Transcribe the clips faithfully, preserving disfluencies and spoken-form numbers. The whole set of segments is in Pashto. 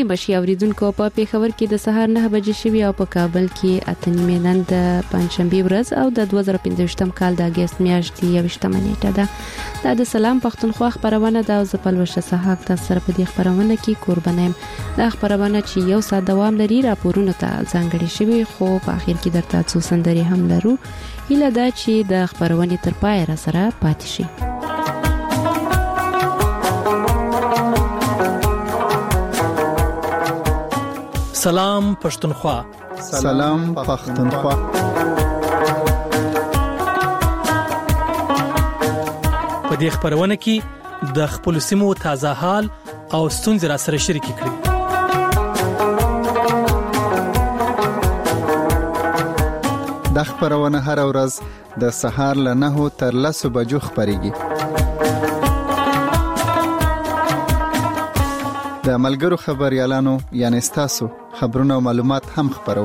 بشي اوریدونکو په پیښور کې د سهار نه بجې شوي او په کابل کې اته نیمې نن د پنځشنبه ورځ او د دوه زره پنځه کال د اگست میاشتې یوویشتمه نیټه ده. دا د سلام پښتونخوا خبرونه ده او زه پلوشه سحاق تاسو سره په دې خبرونه کې قربانه يم. دا خبرونه چې یو ساعت دوام لري راپورونه ته ځانګړي شوي خو په اخر کې درته څو سندري هم لرو. هیله ده چې د خبرونې تر پای را سره پاتې شي. سلام پښتونخوا. سلام پښتونخوا. په دې خبرونه کې د خپل سیمو تازه حال او ستونزې را سره شریک کړئ. د خبرونه هر ورځ د سهار له نهو تر لسو بجو خبريږي. د ملګرو خبريالانو یعنی تاسو خبرونه او معلومات هم خبرو.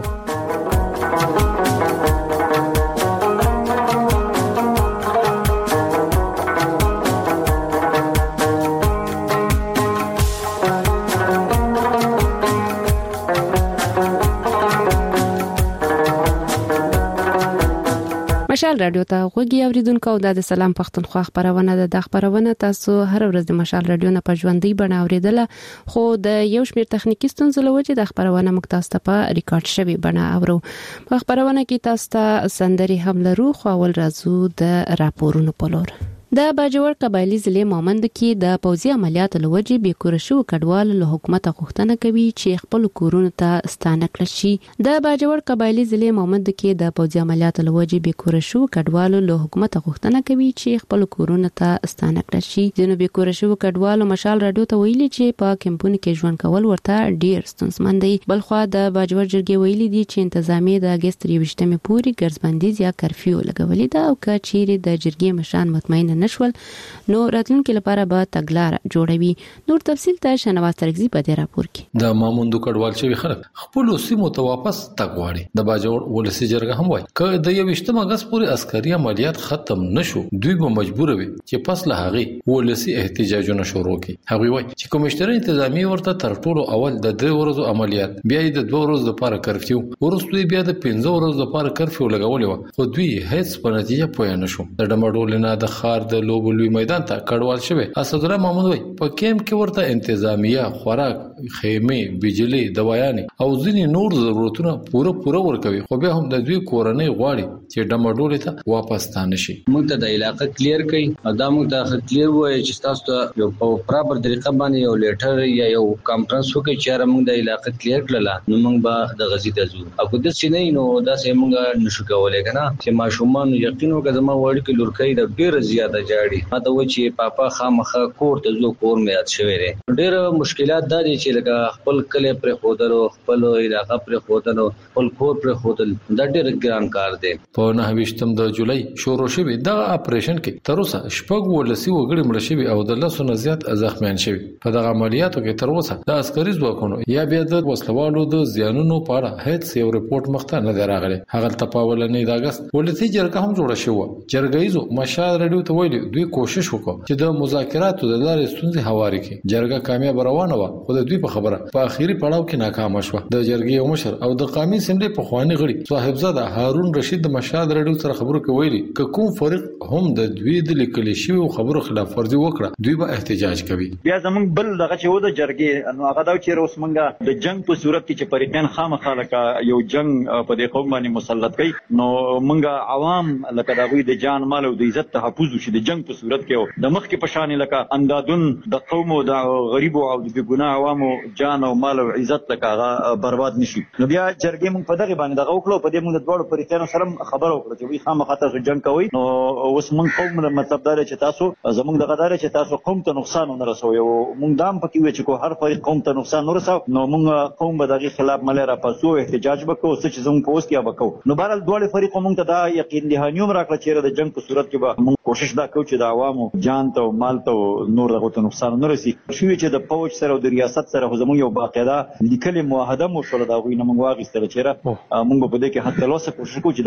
مشال رادیو ته غوږی اوریدونکو د سلام پښتونخوا خبرونه ده. د خبرونه تاسو هر ورځ د مشال رادیو نه په ژوندۍ بڼه اوریدله خو د یو شمېر تخنیکی ستونزو له وجې د خبرونه مکتاست په ریکارډ شوی بڼه اورو. په خبرونه کې تاسو ته سندري هم لرو خو اول راځو د راپورونو په لور. د باجوړ قبایلی ضلع مومند کې د پوځي عملیاتو لوجې به کورشو کډوال له حکومت غوښتنه کوي چې خپل کورونه ته ستانه کړي شي. د باجوړ قبایلی ضلع مومند کې د پوځي عملیاتو لوجې به کورشو کډوال له حکومت غوښتنه کوي چې خپل کورونه ته ستانه کړي شي. جنوبي کورشو کډوال مشال رادیو ته ویلي چې په کمپونو کې ژوند کول ورته ډیر ستونزمن دی. بلخوا د باجوړ جرګې ویلي دي چې انتظامیه د اگست یوویشتمه پورې ګرځبندیز یا کرفیو لګولې ده او کچېری د جرګې مشان مطمئن نشول نو راتلونکي لپاره به تګلار جوړوي. نور تفصیل ته شنواز ترغزي په دې راپور کې. د ماموندو کډوال چې خلک خپل سیمو ته واپس تګواړي. د باجوړ ولسی جرګه هم وایي ک د یوویشتم اگست پورې عسکري عملیات ختم نشو دوی به مجبور وي چې پس له هغه ولسی احتجاجونه شروع کړي. هغه وایي چې کمشنر انتظامی ورته تر ټولو اول د درې ورځو عملیات بیا د دوه ورځو لپاره کرفیو ورسته بیا د پنځه ورځو لپاره کرفیو لګولې و خو دوی هیڅ په نتیجه پوه نه شو. د ډمډول نه د خار د لوبو لوی میدان ته کډوال شوی. اسد الله محمود وای په کیمپ کې ورته انتظامیه خوراک خیمه بجلی دوايانې او ځینې نور ضرورتونه پوره پوره ورکوي خو بیا هم د دوی کورنۍ غواړي چې ډمډول ته واپس تانه شي. موږ ته د علاقې کلیر کړي دا موږ ته کلیر وای چې تاسو ته یو په پراپر طریقه باندې یو لیټر یا یو کانفرنس وکړي چې موږ د علاقې کلیر کړل نو موږ به د غزي ته ځو. او د سینې نو دا سه موږ نشو کولای کنه چې ماشومان یقین وکړه زما وړ کې لورکۍ د ډیر زیاته جاړي ماته و چې پاپا خامخه کور ته زو کور مې یاد شوی دی. ډیر مشکلات دا دي چې لکه خپل کله پر خودرو خپل علاقې پر خودرو خپل کور پر خودل دا ډیر ګران کار دی. په نهه ویشتم د جولای شروع شوی دا اپریشن کې تر اوسه شپږ ولسی وګړي مړ شوی او د لسو نه زیات زخمیان شوی. په دغه عملیاتو کې تر اوسه د عسکري ځواکونو یا بیا د وسلوالو د زیانونو په اړه هیڅ یو رپورت مخته نه دی راغلی. هغه تپاولنې د اگست ولسی جرګه هم جوړه شوه. جرګایزو مشال رادیو ته ویلي دوی کوشش وکړ چې د مذاکراتو د لارې ستونزې هواري کړي. جرګه کامیاب روانه و خو د دوی په خبره په اخیری پړاو کې ناکام شوه. د جرګې یو مشر او د قومي اسمبلی په خواني غړي صاحبزاده هارون رشید د مشال رادیو سره خبرو کې ویلي ک کوم فرق هم د دوی د لیکل شوی خبرو خلاف ورزي وکړه دوی به احتجاج کوي. بیا زمونږ بل دغه چې و د جرګې نو هغه دا چې روس مونږه د جنگ په صورت کې چې فریقین خامخا لکه یو جنگ په دې قوم باندې مسلط کړي نو مونږه عوام لکه د غوي د جان مال او د عزت تحفظ شي د جنگ په صورت کې د مخ کې پشان لکه اندادون د قوم او د غریب او د ګناه عوامو جان او مال او عزت لکه برباد نشي. نو بیا جرګې مونږ په دغه باندې دغه وکړو په دې مونږ د دوړو فریقینو سره خبرو وکړو چې وی خامخا تاسو جنگ کوي نو اوس مونږ قوم مطلب دا چې تاسو زمونږ دغه دار چې تاسو قوم ته نقصان نه رسوي او مونږ دام پکې وی چې کو هر فریق قوم ته نقصان نه رسو نو مونږ قوم به دغه خلاف ملي را پاسو احتجاج وکړو چې زموږ پوسټ یا وکړو. نو بهرحال دوه فریق مونږ ته دا یقین دهانیوم راکړه چې د جنگ په صورت کې به مونږ کوشش دا کوو چې د عوامو جان ته مال ته نور دغه ته نقصان نه رسي. شو چې د فوج سره او د ریاست سره زموږ یو باقاعده لیکلې معاهده مو سره دا غوښنه مونږ واغستل چې را مونږ په دې کې حتی لاسه کوشش کوو چې دا ونشي.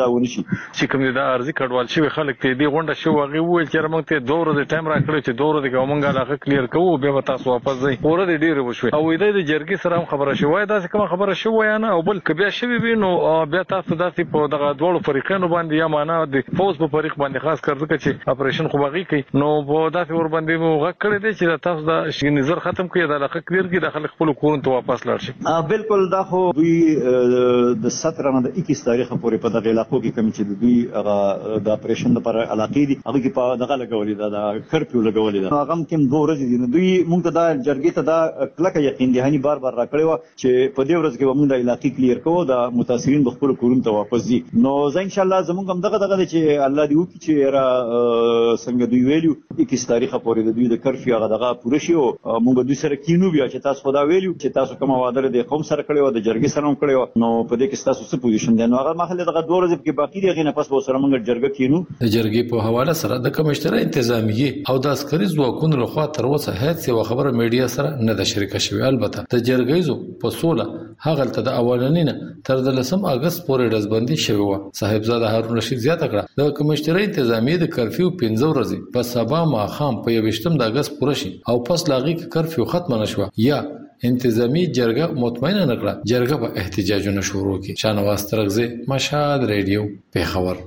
چې کوم د ارزي کډوال شوی خلک ته دی غونډه شو هغه وویل چې موږ ته دوه ورځې ټایم راکړو چې دوه ورځې کومه علاقه کلیر کوو بیا تاسو واپس ځئ ورته ډیر وشوي او د جرګې سره خبره شوې دا څه کوم خبره شوې نه او بل کبه شوی وینو بیا تاسو داسې په دغه دوه فریقونو باندې یا معنا د فوز په فریق باندې خاص کړل چې اپریشن خو باغی کوي نو په داسې ور باندې مو غږ کړی دی چې تاسو دا شي نظر ختم کړي د علاقه کلیر کې داخله خپل کورن ته واپس لاړ شي بالکل دا خو دوی د ستره نه د اکیس تاریخ پورې په دغه علاقو کې کوم چې دوی هغه د اپریشن لپاره علاقې دي هغه کې په دغه لګولې ده د کرفیو لګولې ده هغه کوم دوه ورځې دي دوی موږ ته دا جرګې ته دا کلکه یقین دي هني بار بار راکړی و چې په دې ورځ کې موږ د علاقې کلیر کوو د متاثرین په خپل کورن ته واپس دي نو زه ان شاء الله زموږ هم دغه دغه چې الله دې وکړي چې را څنګه دوی ویلو اکیس تاریخ پورې د دوی د کرفیو هغه دغه پوره شي او موږ دوی سره کینو بیا چې تاسو خدا ویلو چې تاسو کوم وعده د قوم سره کړی و د جرګې سره هم کړی و نو په دې کې تاسو څه پوزیشن دی نو هغه مخاله دغه دوه ورځې کې باقی دی غي نه پس به سره موږ جرګه کینو د جرګې په حواله سره د کمشتره انتظامیه او د عسکري ځواکونو لخوا تر اوسه هیڅ یو خبره میډیا سره نه ده شریکه شوې البته د جرګې زو په سوله هغه ته د اولنینه تر د لسم اگست پورې ډزبندي شوی و صاحبزاده هارون رشید زیاته کړه د کمشتره انتظامیه د کرفیو پنځه ورځې په سبا ماخام په یوشتم د اگست پوره شي او پس لاغي کرفیو ختم نشوه یا انتظامی جرګه مطمئنه نکړه جرګه په احتجاجونه شروع کړي شانواز ترغزه مشهد ریډیو پیښور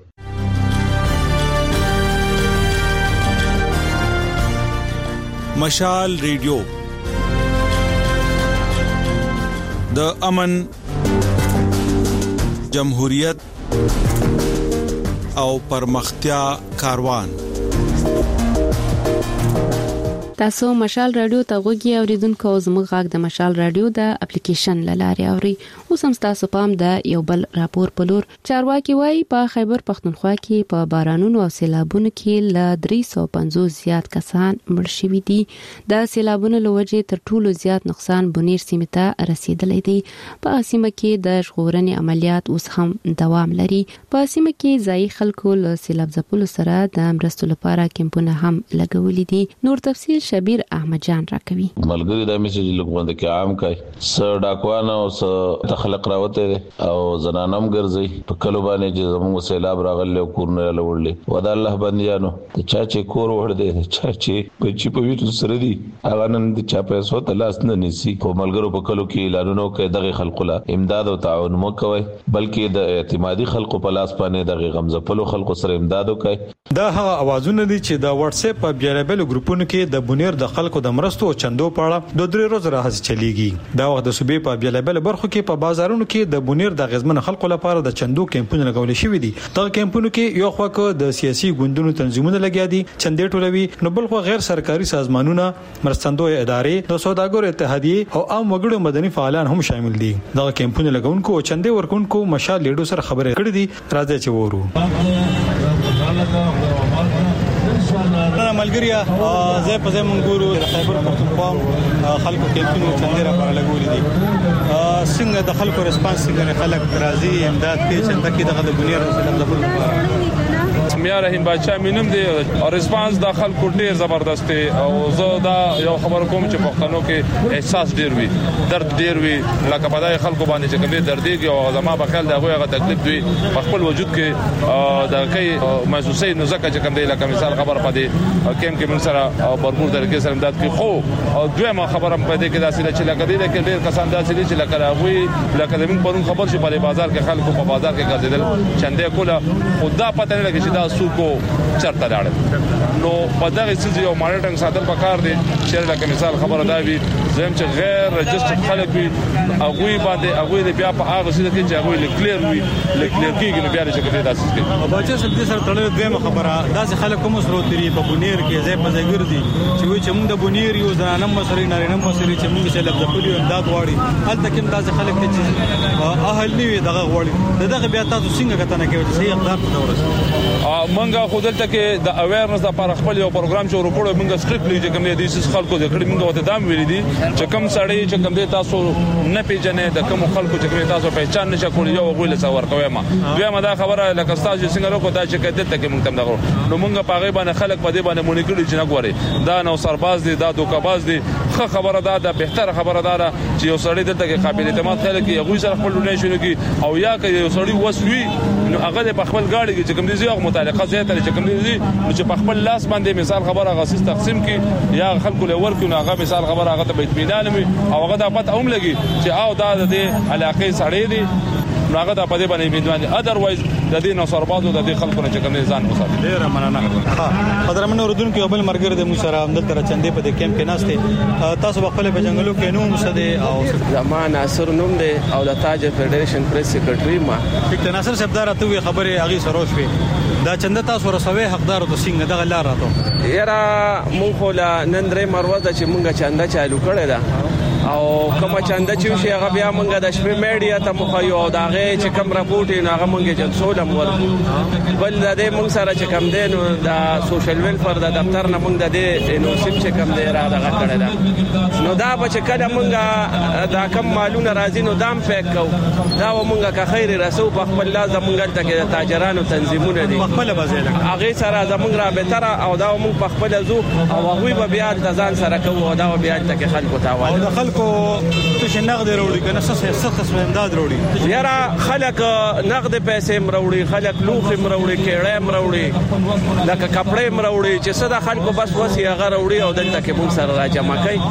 مشال ریډیو د امن جمهوریت او پرمختیا کاروان تاسو مشال رادیو ته غوږی اوریدونکو زموږ غږ د مشال رادیو د اپلیکیشن لاري اوري اوس هم تاسو پام د یو بل راپور په لور چارواکي وای په خیبر پختونخوا کې په بارانونو او سیلابونو کې ل درې سوه پنځوس زیات کسان مړ شوي دي د سیلابونو لوجه تر ټولو زیات نقصان بونیر سیمه ته رسیدلی دی په سیمه کې د ژغورنې عملیات اوس هم دوام لري په سیمه کې ځای خلکو له سیلاب ځپلو سره د مرستو لپاره کمپونه هم لګولې دي نور تفصیل شبیر احمد جان راکوي ملګری د میسج لګوند کې عام کای س ډاکوان او س تخلق راوته او زنانم ګرځي په کلو باندې چې زموږ سیلاب راغلی کورونه لوړلې ودا الله بنديانو ته چا چې کور وړ دې چا چې په چې په ویټو سره دي هغه نن د چا پیسو ته لاس نه نسی خو ملګرو په کلو کې اعلانونو کې دغه خلکو لا امداد او تعاون مو کوي بلکې د اعتمادي خلکو په لاس باندې دغه غمزه په خلکو سره امداد وکړي دا هغه اوازونه دي چې د واتس اپ په بیلابل ګروپونو کې د بونیر د خلکو د مرستو او چندو په اړه د درې ورځې راځي چلیږي دا وخت د صوبې په بیلابل برخو کې په بازارونو کې د بونیر د غزمن خلکو لپاره د چندو کمپونه لګول شوې دي دا کمپونه کې یو خواکو د سیاسي ګوندونو تنظیمونه لګیا دي چندې ټولوي نو بل خو غیر سرکاري سازمانونه مرستندوی ادارې د سوداګرو اتحادیه او عام وګړو مدني فعالان هم شامل دي دا کمپونه لګونکو او چندې ورکونکو مشال لیډو سره خبرې کړې دي راځي چې وورو ملګریا زه په زمون ګورو خیبر پختونخوا خلکو کمپونه چندې را پر لګولې دي څنګه د خلکو ریسپانس څنګه خلک راضي امداد کوي چې دغه دغه د بنیر سلام د میا رحیم بادشاہ مینم دی او ریسپانس د خلکو ډیر زبردست دی او زه دا یو خبر کوم چې پښتنو کې احساس ډیر وي درد ډیر وي لکه په دای خلکو باندې چې کومه درد دی او زما په خیال دا هغه تکلیف وي په خپل وجود کې دا کوي محسوسې نو ځکه چې کوم دی لکه مثال خبر پدې کیم کې من سره برپور درګه سره امداد کوي خو او دویمه خبره هم پدې کې داسې چې لکه دې کې ډیر کسان داسې چې لکه راوي لکه زمون پرون خبر شي په بازار کې خلکو په بازار کې ګرځیدل چندې کوله خدا پته نه لګي چې دا سوکو چرته لاړ نو په دغه څه یو مانیټرینګ ساتل پکار دي چې لکه مثال خبره دا وي زم چې غیر رجسټر خلک وي هغه باندې هغه بیا په هغه څه کې چې هغه کلیر وي کلیر کېږي بیا چې کوي داسې کې بچا سم دې سره تړلې دویمه خبره داسې خلک کوم سره تری په بونیر کې ځای په ځای ګرځي چې وي چې موږ د بونیر یو ځانم مسری نارینه مسری چې موږ چې لږ خپل امداد واړي هلته کوم داسې خلک چې اهل نیوي دغه واړي دغه بیا تاسو څنګه کتنه کوي چې صحیح اقدام ته ورسېږي منګه خودلته کې د اویرنس لپاره خپل یو پروګرام چې ورکوړو موږ سټریکټلی چې کوم دي د خلکو د کړي موږ وته دام ویل دي چې کوم سړی چې کوم دي تاسو نه پیژنې د کوم خلکو چې کوم تاسو پہچان نشئ کولای یو غوړي څور کوي ما بیا ما دا خبره لکه تاسو څنګه وکړه دا چې کده ته کې موږ تم دغه نو موږ په هغه باندې خلک په دې باندې مونږ کړي چې نه غوري دا نو سرباز دي دا دوکاباز دي ښه خبره ده د بهتره خبره ده چې یو سړی دلته کې قابل اعتماد خلک یې هغه سره خپل ډونیشن کوي او یا که یو سړی وسوي نو هغه په خپل گاډي کې چې کوم دي یو متعلقه زیاته چې کوم دي نو چې په خپل لاس باندې مثال خبره غاسیس تقسیم کی یا خلکو له ورکو نو هغه مثال خبره هغه ته به اطمینان وي او هغه د پته هم لګي چې او دا د علاقې سړی دی هغه د پدې باندې امیدوار دي اذروایز د دې نو سربازو د دې خلکو نه چې کوم ځان وساتي ډیر مننه ها قدرمن اوردون کې بل مرګر د موسره عمدل تر چندې په دې کیمپ کې ناشته تاسو خپل په جنگلو کې نوم سده او زمان ناصر نوم دی او د تاج فدریشن پریس سیکریټری ما ډاکټر ناصر صاحب دا راته خبره هغه سره شوي دا چنده تاسو رسوي حقدار د سنگ دغه لار راته یرا مونږ خلا نندرې مروزه چې مونږه چنده چالو کړی دا او کوم چنده چې شي هغه بیا مونږه د شپې میډیا ته مخایو او داغه چې کوم راپورټ نه هغه مونږه جنسولم ورکو بل د دې مونږ سره چې کوم دین د سوشل ویلفیر د دفتر نه مونږ د دې نو سیم چې کوم دی را دغه کړی دا نو دا به چې کله مونږه دا کم مالونه راځي نو دام پېک کو دا مونږه که خیر رسو په خپل لاس مونږ ته کې تاجرانو تنظیمونه دي خپل بازیل هغه سره زمونږ را به تر او دا مونږ په خپل زو او هغه به بیا د ځان سره کوو او دا بیا ته کې خلکو تاوال کو څه نقد وروړي کنه څه څه قسم امداد وروړي یاره خلک نقد پیسې مروړي خلک لوخ مروړي کېړې مروړي لکه کپڑے مروړي چې څه د خلکو بس وسی هغه وروړي او دلته کې مونږ سره راجمع کوي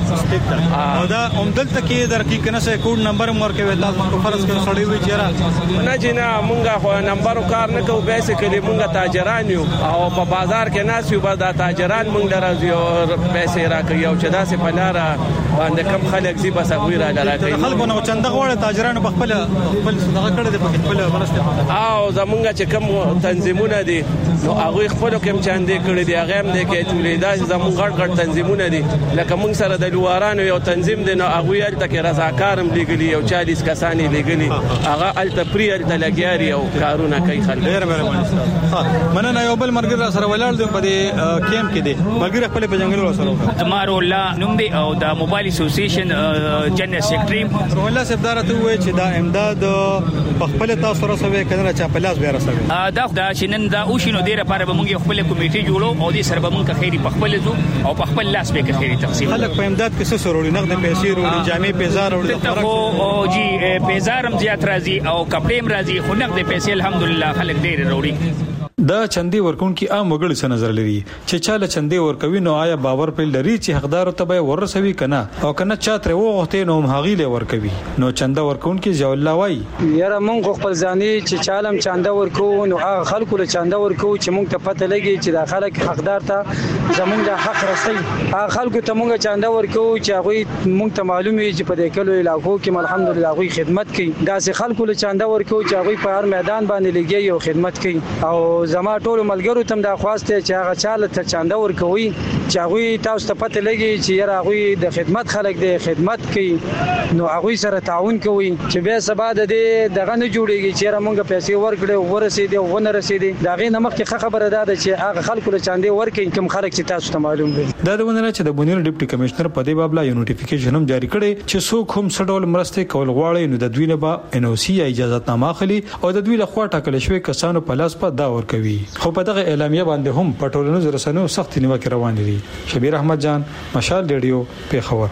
او دا هم دلته کې در کې کنه څه کوډ نمبر مور کې تاسو فرض کې سړی وي چیرې نه جنا مونږه خو نمبر کار نه کوو بیسیکلی مونږه تاجران یو او په بازار کې ناس یو بس دا تاجران مونږ درځي او پیسې راکوي او چې دا څه پلاره باندې کم خلک زی بس هغه را لراکې خلکو نو چنده غوړه تاجرانو په خپل خپل صدقه کړې ده په خپل ورسته او زمونږ چې کوم تنظیمونه دي نو هغه خپل کوم چاندې کړې دي هغه هم دې کې تولیدات زمونږ غړ غړ تنظیمونه دي لکه مونږ سره د لوارانو یو تنظیم دی نو هغه یل تک رضاکارم لګلی یو چالیس کسانی لګلی هغه ال تپریل د لګیاري او کارونه کوي خلک ډیر مهرباني ها مننه یو بل مرګ سره ولاړ دی په دې کیمپ کې دی مرګ خپل په جنگل سره تمارو الله نوم دی او د موبایل اسوسییشن جنرال سیکریټری روح الله صاحب دارته وای چې دا امداد په خپل تاسو سره سوي کنه چې په لاس بیا رسوي دا دا چې نن دا او شنو ډیره لپاره به موږ خپل کمیټه جوړو او دې سره به موږ خیری په خپل زو او په خپل لاس به خیری تقسیم خلک په امداد کې څه سروري نقد پیسې وروړي جامې پیزار وروړي او جی پیزارم زیات راځي او کپړې راځي خو نقد پیسې الحمدلله خلک ډیر وروړي دا چندې ورکون کې عام وګړي څه نظر لري چې چاله چندې ورکوي نو آیا باور پر لري چې حقدار ته به ورسوي کنه او کنه چاتره وغوښته نو هغه له ورکوي نو چنده ورکون کې ځول الله وای یاره مونږ خپل ځاني چې چالم چنده ورکو نو هغه خلکو له چنده ورکو چې مونږ ته پته لګي چې دا خلک حقدار ته زمونږ د حق رسي هغه خلکو ته مونږ چنده ورکو چې هغه مونږ ته معلومي چې په دې کلو علاقو کې الحمدلله هغه خدمت کوي دا سه خلکو له چنده ورکو چې هغه په هر میدان باندې لګي او خدمت کوي او زما ټول ملګرو تم دا خواسته چې هغه چاله ته چنده ورکوي چې هغه تاسو ته پته لګي چې یاره هغه د خدمت خلک دی خدمت کوي نو هغه سره تعاون کوي چې به سبا د دې دغه نه جوړيږي چې یاره مونږ پیسې ورکړو ورسېدي او ونه رسېدي دا غي نمخ کې خبره ده چې هغه خلکو له چنده ورکوي کوم خلک چې تاسو ته معلوم دي دا د ونه چې د بونیر ډیپټي کمشنر په دې بابا یو نوټیفیکیشن هم جاری کړي چې څوک هم سډول مرسته کول غواړي نو د دوی نه به ان او سی اجازه نامه اخلي او د دوی له خوا ټاکل شوی کسانو په لاس په دا ورکوي خو په دغه اعلامیه باندې هم په ټولنیزو رسنیو سخت نیوکه روانه دي شبیر احمد جان مشال ریډیو پیښور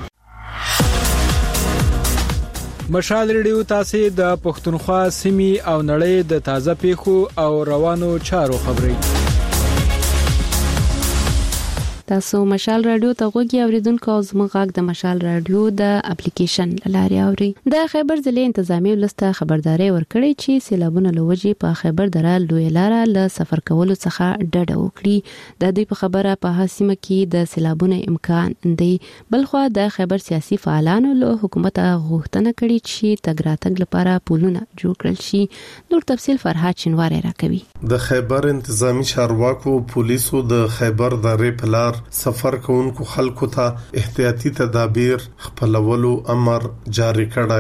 مشال ریډیو تاسو د پښتونخوا سیمې او نړۍ د تازه پیښو او روانو چارو خبري تاسو مشال رادیو ته غوږی اوریدونکو او زموږ غږ د مشال رادیو د اپلیکیشن لاري اوري د خیبر ضلع انتظامی ولسته خبرداري ورکړي چې سیلابونه لوجي په خیبر دره لوی لاره ل سفر کولو څخه ډډه وکړي د دې په خبره په حاسمه کې د سیلابونه امکان دی بلخو د خیبر سیاسي فعالانو له حکومت غوښتنه کړې چې تګراتګ لپاره پولونه جوړ کړل شي نور تفصيل فرحات شنواری راکوي د خیبر انتظامی چارواکو پولیسو د خیبر دره پلار سفر کوونکو خلکو ته احتیاطي تدابیر خپلولو امر جاری کړی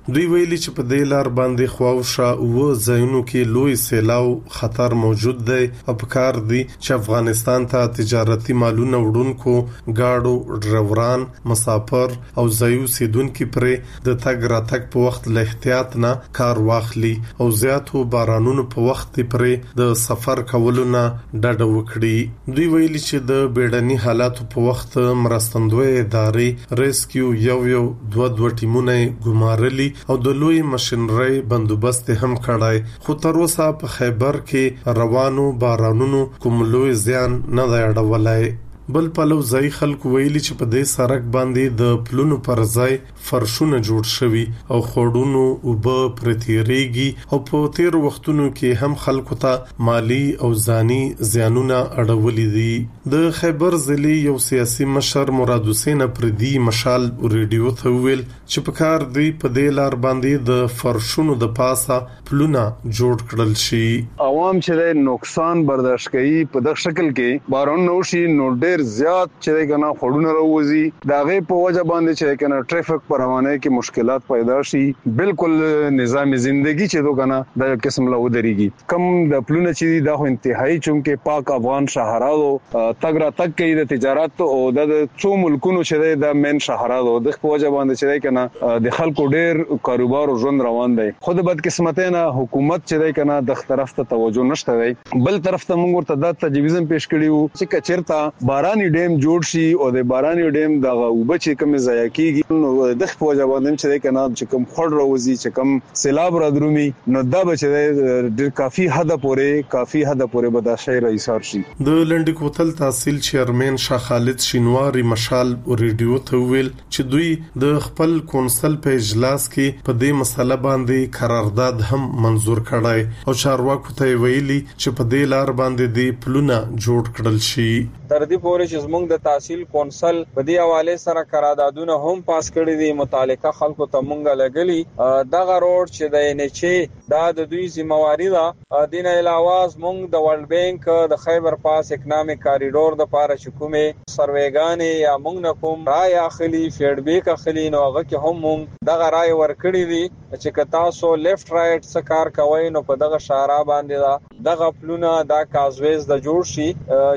دوی ویلي چې په دې لار باندې خواوشا او ځایونو کې لوی سیلاو خطر موجود دی او پکار دی چې افغانستان ته تجارتي مالونه وړونکو گاډو ډرایوران مسافر او ځایو سیدونکو پرې د تګ راتګ په وخت له احتیاط نه کار واخلي او زیاتو بارانونو په وخت پرې د سفر کولو نه ډډه وکړي. دوی ویلي چې د بیړني حالاتو په وخت مرستندوی ادارې ریسکیو یو یو دوه دوه ټیمونه ګمارلي او د لوی ماشينري بندوبست هم کړای، خو تر اوسه په خیبر کې روانو بارانونو کوم لوی زیان نه دی اړولای. بل پلو ځای خلکو ویلي چې په دې سړک باندې د پلونو پر ځای فرشونه جوړ شوي او خوړونو اوبه پرتیریږي او په تیر وختونو کې هم خلکو ته مالی او ځاني زیانونه اړولي دي. د خیبر ضلع یو سیاسي مشر مراد حسین پردي مشال ریډیو ته ویل چې په کار دی په دې لار باندې د فرشونو د پاسه پلونه جوړ کړل شي. عوام چې نقصان برداشت کوي په دغه شکل کې بارون نوشي نو ډېر زیات چې کنه خړونه راوځي دا غي په وجه باندې چې کنه ټریفیک پر روانه کې مشکلات پیدا شي. بالکل نظام زندگی چې دوه کنه د قسم له ودرېږي کم د پلونه چې دا خو انتهایی چونکه پاک افغان شهرالو تګرا تک کې د تجارت او د څو ملکونو چې د مین شهرالو د په وجه باندې چې کنه د خلکو ډېر کاروبار او ژوند روان دی. خود بدقسمتانه حکومت چې کنه د طرف ته توجه نشته دی، بل طرف ته موږ ورته د تجویزم پیش کړیو چې کچرتا باراني ډیم جوړ شي او د باراني ډیم دغه وبچ کم ضایع کیږي نو د خپل ځواب چې کنه چې کم خړ راوځي چې کم سیلاب را درومي نو دا بچ د کافي حد پورې کافي حد پورې به دا شی راځار شي. د لنډ کوتل تحصیل چیرمن شاه خالد شینواری مشال ریډیو ته ویل چې دوی د خپل کونسل په اجلاس کې په دې مسله باندې قرارداد هم منزور کړای او چارواکو ته ویلي چې په دې لار باندې د پلونه جوړ کړل شي. تر دې پورې چې زموږ د تحصیل کونسل په دې حواله سره قراردادونه هم پاس کړی دي، متعلقه خلکو ته مونږه لګلی دغه روډ چې د ان ایچ ای دا د دوی ذمہواری ده. دین علاوه زموږ د ورلد بانک د خیبر پاس اکنامک کاریډور د پاره چکومه سروېګانې یا مونږ نه کوم رائے اخلي فیډبیک اخلي نو هغه کې هم مونږ دغه رائے ورکړی دي چې کتا سو لیفت رائټ څه کار کوي نو په دغه شارع باندې دغه پلونه دا کازویز د جوړ شي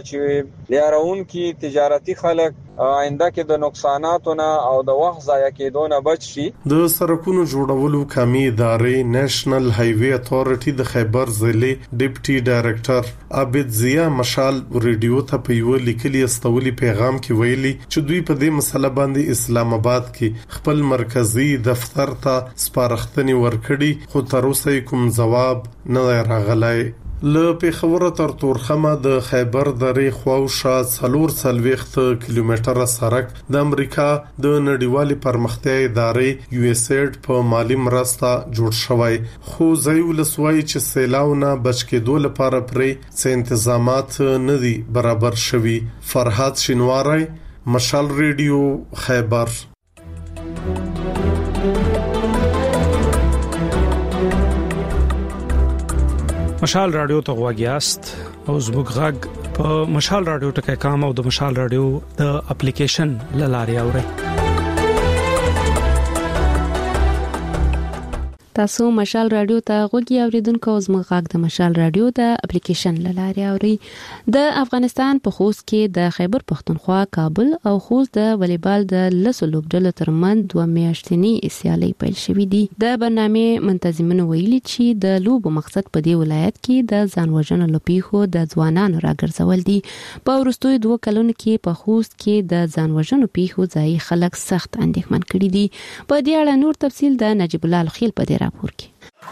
چې لیارون کی تجارتی خلک آینده کې د نقصاناتونه او د وخت ضایع کېدو نه بچ شي. د سرکونو جوړولو کمی ادارې نېشنل هایوي اتھارټي د خیبر ضلع ډیپټي ډایریکټر عابد ضیا مشال ریډیو ته په یو لیکلي استولي پیغام کې ویلي چې دوی په دې مسله باندې اسلام آباد کې خپل مرکزی دفتر ته سپارښتنې ورکړي خو تر اوسه کوم جواب نه راغلی. له پیښور تر تورخمه د خیبر درې خواوشا څلور څلويخت کیلومتره سړک د امریکا د نړیوالې پرمختیا ادارې یو اس ایډ په مالی مرسته جوړ شوی، خو ځای ولسوي چې سیلاونه بچ کېدو لپاره پرې څه تنظیمات نه دي برابر شوي. فرحات شینواری مشال ریډیو خیبر. مشال رادیو ته غواګیاست او زموږ غږ په مشال رادیو ټکي کام او د مشال رادیو د اپلیکیشن لاري اوري. تاسو مشال رادیو ته غوږی اوریدونکو زموږ غږ د مشال رادیو د اپلیکیشن لاري اوري. د افغانستان په خوست کې د خیبر پښتونخوا کابل او خوست د والیبال د لسو لوبډلو ترمنځ دوه میاشتنی سیالي پیل شوې دي. د برنامه منتظمین ویلي چې د لوب مقصد په دې ولایت کې د ځانوژنو لپیخو د ځوانانو راګرځول دي. په ورستوي دوه کلونو کې په خوست کې د ځانوژنو پیخو ځای خلک سخت اندېښمن کړي دي. په دې اړه نور تفصیل د نجیب الله الخیل په دې راپور کې.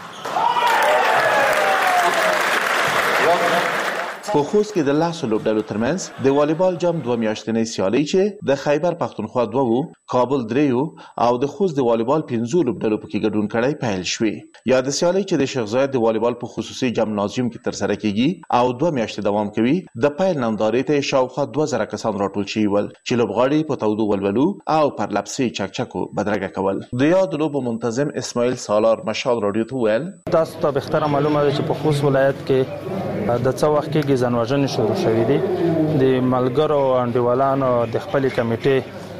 په خوست کې د لاسو لوبډلو ترمنځ د والیبال جام دوه میاشتنۍ سیالي چې د خیبر پښتونخوا دوه کابل دریو او د خوست د والیبال پنځو لوبډلو پکې ګډون کړي پیل شوې. یا د سیالي چې د شیخ زاید د والیبال په خصوصي جمنازیوم کې تر سره کیږي او دوه میاشتې دوام کوي، د پیل نامداري ته شاوخوا دوه زره کسان راټول شوي ول چې لوبغاړي په تودو ولولو او پر لپسي چکچکو بدرګه کول. د یاد لوب منتظم اسماعیل سالار مشال رادیو ته ویل تاسو ته بهتره معلومه ده چې په خوست ولایت کې د څو وخت کې ځانوژنې شروع شوې دي. د ملګرو انډیوالانو د خپل کمیټې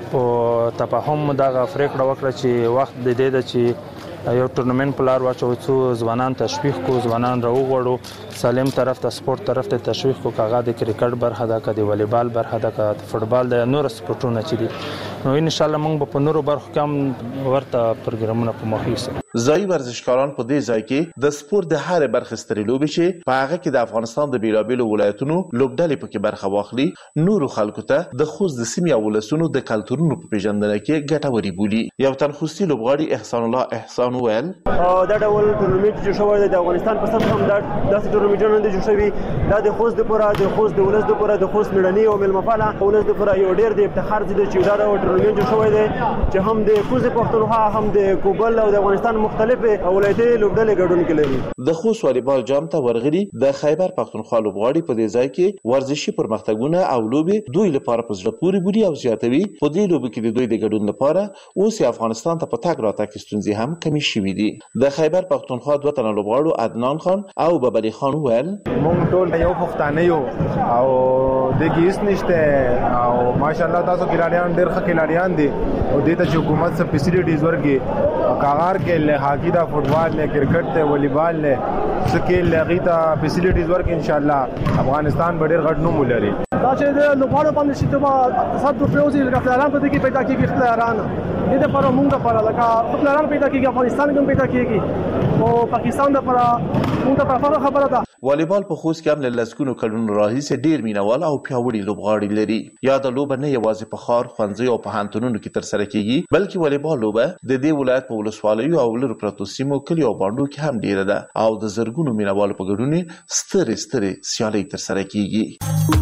په تفاهم دغه پریکړه وکړه چې وخت د دې د چې یو ټورنمنت پلار واچو څو ځوانان تشویق کو ځوانان راوغړو سالم طرف ته سپورت طرف ته تشویق کو کاغه د کرکټ برخه ده کدي والیبال برخه ده کدي فوتبال د نور سپورتونو چې دي نو ان شاء الله موږ په نورو برخو کې هم ورته پروګرامونه په مخ یوسو ځای ورزشکاران په دې ځای کې د سپورت د هر برخه ستري لوبي چې په هغه کې د افغانستان د بیلابیلو ولایتونو لوبډلې پکې برخه واخلي نورو خلکو ته د خوست د سیمې او ولسونو د کلتورونو په پیژندنه کې ګټوري بولي یو تنخوستي لوبغاړي احسان الله احسان ویل دا ډول ټورنمنت چې شوی دی د افغانستان په سطح هم دا داسې ټورنمنټونه دي چې شوي دا د خوست د پوره د خوست د ولس د پوره د خوست مېړني او مېلمپاله ولس د پوره یو ډېر د افتخار دي چې دا ډول ټورنمنت چې شوی دی چې هم د کوزې پښتونخوا هم د کوبل او د افغانستان مختلفې ولایتي لوبډلې ګډون کې لري د خوست والیبال جام ته ورغلي د خیبر پښتونخوا لوبغاړي په دې ځای کې ورزشي پرمختګونه او لوبي دوی لپاره په زړه پورې بولي او زیاتوي په دې لوبو کې د دوی د ګډون لپاره اوس افغانستان ته په تګ راتګ ستونزې هم کمی شوي دي د خیبر پښتونخوا دوه تنه لوبغاړو عدنان خان او ببري خان ویل مونږ ټول یو پښتانه یو او د کیس نشته او ماشاءالله تاسو کلاریان ډېر ښه کلاریان دي او د ته حکومت څخه فیسیلیټیز ورکړي کاغار کې له هاکی دا فوتبال له کرکټ ته والیبال له سکیل لغیتا فیسیلیټیز ورکړي ان شاء الله افغانستان ډېر غټ نوم ولري دا چې د لوبغاړو باندې چې ته تصدق پیوزي لکه پلان په دې کې پیدا کیږي خلاران دې د پر موږ لپاره لکه پلان پیدا کیږي افغانستان کې پیدا کیږي او پاکستان لپاره موږ ته په خبره ده والیبال په خوست کې هم له لسګونو کلونو راهیسې ډېر مینوال او پیاوړي لوبغاړي لري یا د لوبه نه یوازې په ښار ښوونځي او پوهنتونونو کې ترسره کیږي بلکې والیبال لوبه د دې ولایت په ولسوالیو او لرو پرتو سیمو کلیو او بانډو کې هم ډیره ده او د زرګونو مینوالو په ګډون سترې سترې سیالۍ ترسره کیږي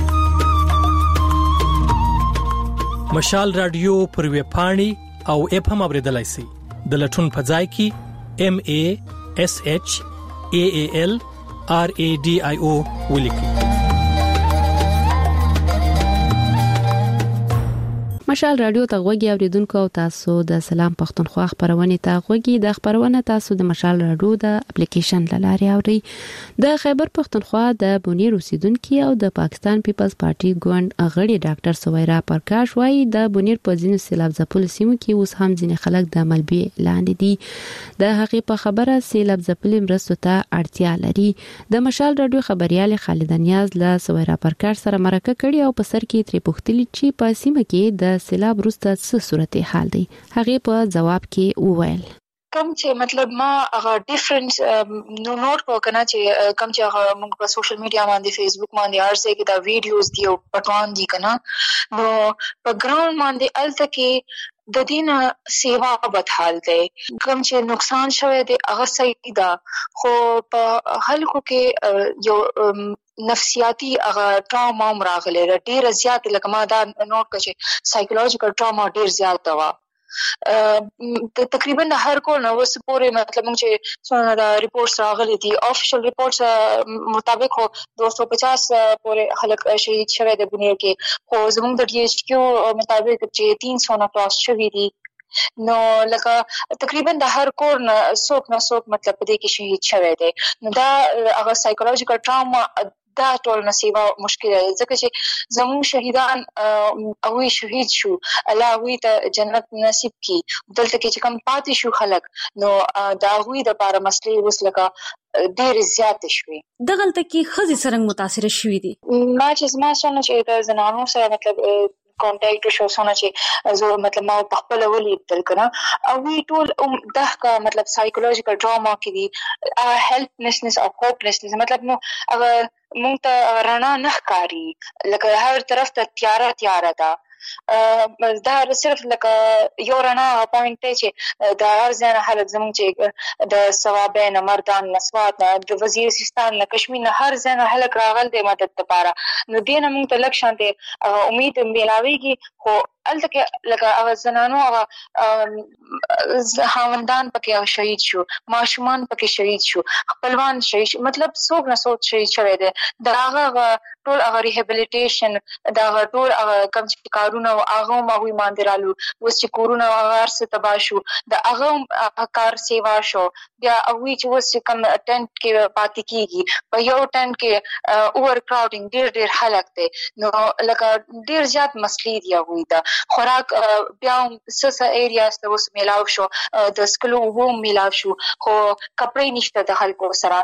مشال رادیو پر ویب پاڼې او اپ هم اوریدلای شئ د لټون په ځای کې ام ا اس اچ ا ا ال آر ا ډي آی او ولیکئ مشال رادیو ته غوږی اوریدونکو او تاسو د سلام پښتونخوا خبرونه ته غوږی د خبرونه تاسو د مشال رادیو د اپلیکیشن لاره اوري د خیبر پښتونخوا د بونیر اوسیدونکو او د پاکستان پیپلز پارټي ګوند غړي ډاکټر سویرا پرکاش وايي د بونیر په ځینو سیلاب ځپل سیمو کې اوس هم ځینې خلک د ملبي لاندې دي د هغې په خبره سیلاب ځپل مرستو ته اړتیا لري د مشال رادیو خبريال خالد نیاز له سویرا پرکاش سره مرکه کړي او په سر کې تری پوښتنه چې په سیمه کې د سیلاب وروسته څه صورت حال دی هغه په جواب کې وویل کم چې مطلب ما هغه ډیفرنٹ نو نوٹ کو کنه چې کم چې هغه موږ په سوشل میډیا باندې فیسبوک باندې ارزه کې دا ویډیوز دی او پټوان دي کنه نو په ګراوند باندې الته کې د دین سیوا بدحال دی کم چې نقصان شوه دی هغه صحیح ده خو په خلکو کې یو نفسیاتی هغه ټراما راغله ډیره زیات لکه ما دا نوٹ کړ چې سایکولوژیکل ټراما ډیر زیات دا تقریبا هر کور نو وس پورې مطلب موږ چې څونه دا ریپورتس راغلي دي افیشل ریپورتس مطابق هو دو سو پچاس پورې خلک شهید شوه د بنیر کې خو زموږ د ډي ایچ کیو مطابق چې تین سو نه کراس شوی دي نو لکه تقریبا د هر کور نه څوک نه څوک مطلب دې کې شهید شوی دی نو دا هغه سایکولوژیکل ټراما دا ټول نصیبه مشکل دی ځکه چې زموږ شهیدان او شهید شو الله وی ته جنت نصیب کی دلته کې چې کوم پاتې شو خلک نو دا وی د لپاره مسلې وسلکه ډېر زیات شوي دغلته کې خزي سرنګ متاثر شوي دي ما چې ما څنګه چې د زنانو سره مطلب کانټیکټ شو څنګه چې زه مطلب ما په خپل ولیدل کنه او وی ټول دغه مطلب سایکولوژیکل ډراما کې دي هیلپلسنس او هوپلسنس مطلب نو هغه مونږ ته رڼا نه ښکاري لکه هر طرف ته تیاره تیاره ده دا صرف لکه یو رڼا پوینټ دی چې د هر ځای نه خلک زموږ چې د ثوابین مردان نسوات نه د وزیرستان نه کشمیر نه هر ځای نه خلک راغل دی مدد لپاره نو دې نه مونږ ته لږ شانتې امید میلاویږي خو الته کې لکه هغه زنانو هغه خاوندان پکې شهید شو ماشومان پکې شهید شو خپلوان شهید شو مطلب څوک نه څوک شهید شوی دی دا هغه ټول هغه ریهابلیټیشن دا هغه ټول هغه کوم چې کارونه هغه هم هغوی باندې رالو اوس چې کورونه هغه هر څه تباه شو د هغه کار سیوا شو بیا هغوی چې اوس چې کوم ټینټ کې پاتې کېږي په یو ټینټ کې اوور کراوډینګ ډېر ډېر خلک دی نو لکه ډېر زیات مسلې دي هغوی ته خوراک بیا سس ایریاز ته اوس میلاو شو د سکلو وو میلاو شو خو کپړې نشته د خلکو سره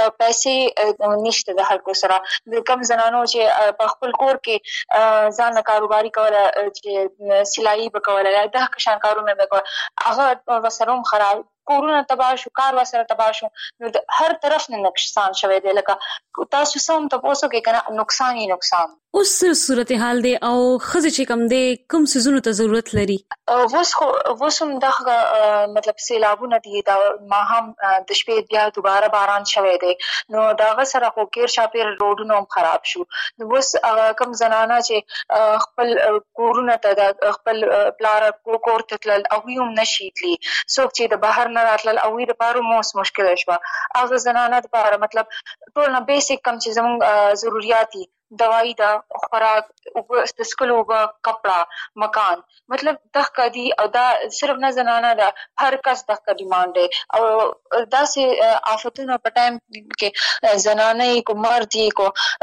پیسې نشته د خلکو سره د کم زنانو چې په خپل کور کې ځان کاروباري کوله چې سلایي وکوله دا کشان کارونه وکړه هغه وسروم خراب کورونه تباہ شو کار وسره تباہ شو نو هر طرف نه نقصان شوه دی لکه تاسو سم تاسو کې کنه نقصان یې نقصان اوس صورتحال دی او خزه چې کم دی کوم سيزونو ته ضرورت لري وس خو وسم دغه مطلب سیلابونه دي دا ما هم د شپې بیا دوباره باران شوه دی نو داغه سره خو کیر شاپیر روډونو هم خراب شو نو وس کم زنانه چې خپل کورونه ته خپل پلار کو کور ته تل او هم نشیتلی څوک چې د بهر راتلل او وی د پاره موس مشکل شوه هغه زنانه د پاره مطلب ټول نه بیسیک کم چې زموږ ضرورت دي دوايي دا خوراک او د سکلو او کپڑا مکان مطلب دغه دی او دا صرف نه زنانه دا هر کس دغه ډیماند دی او دا سي آفتونو په ټایم کې زنانه کو مرد کو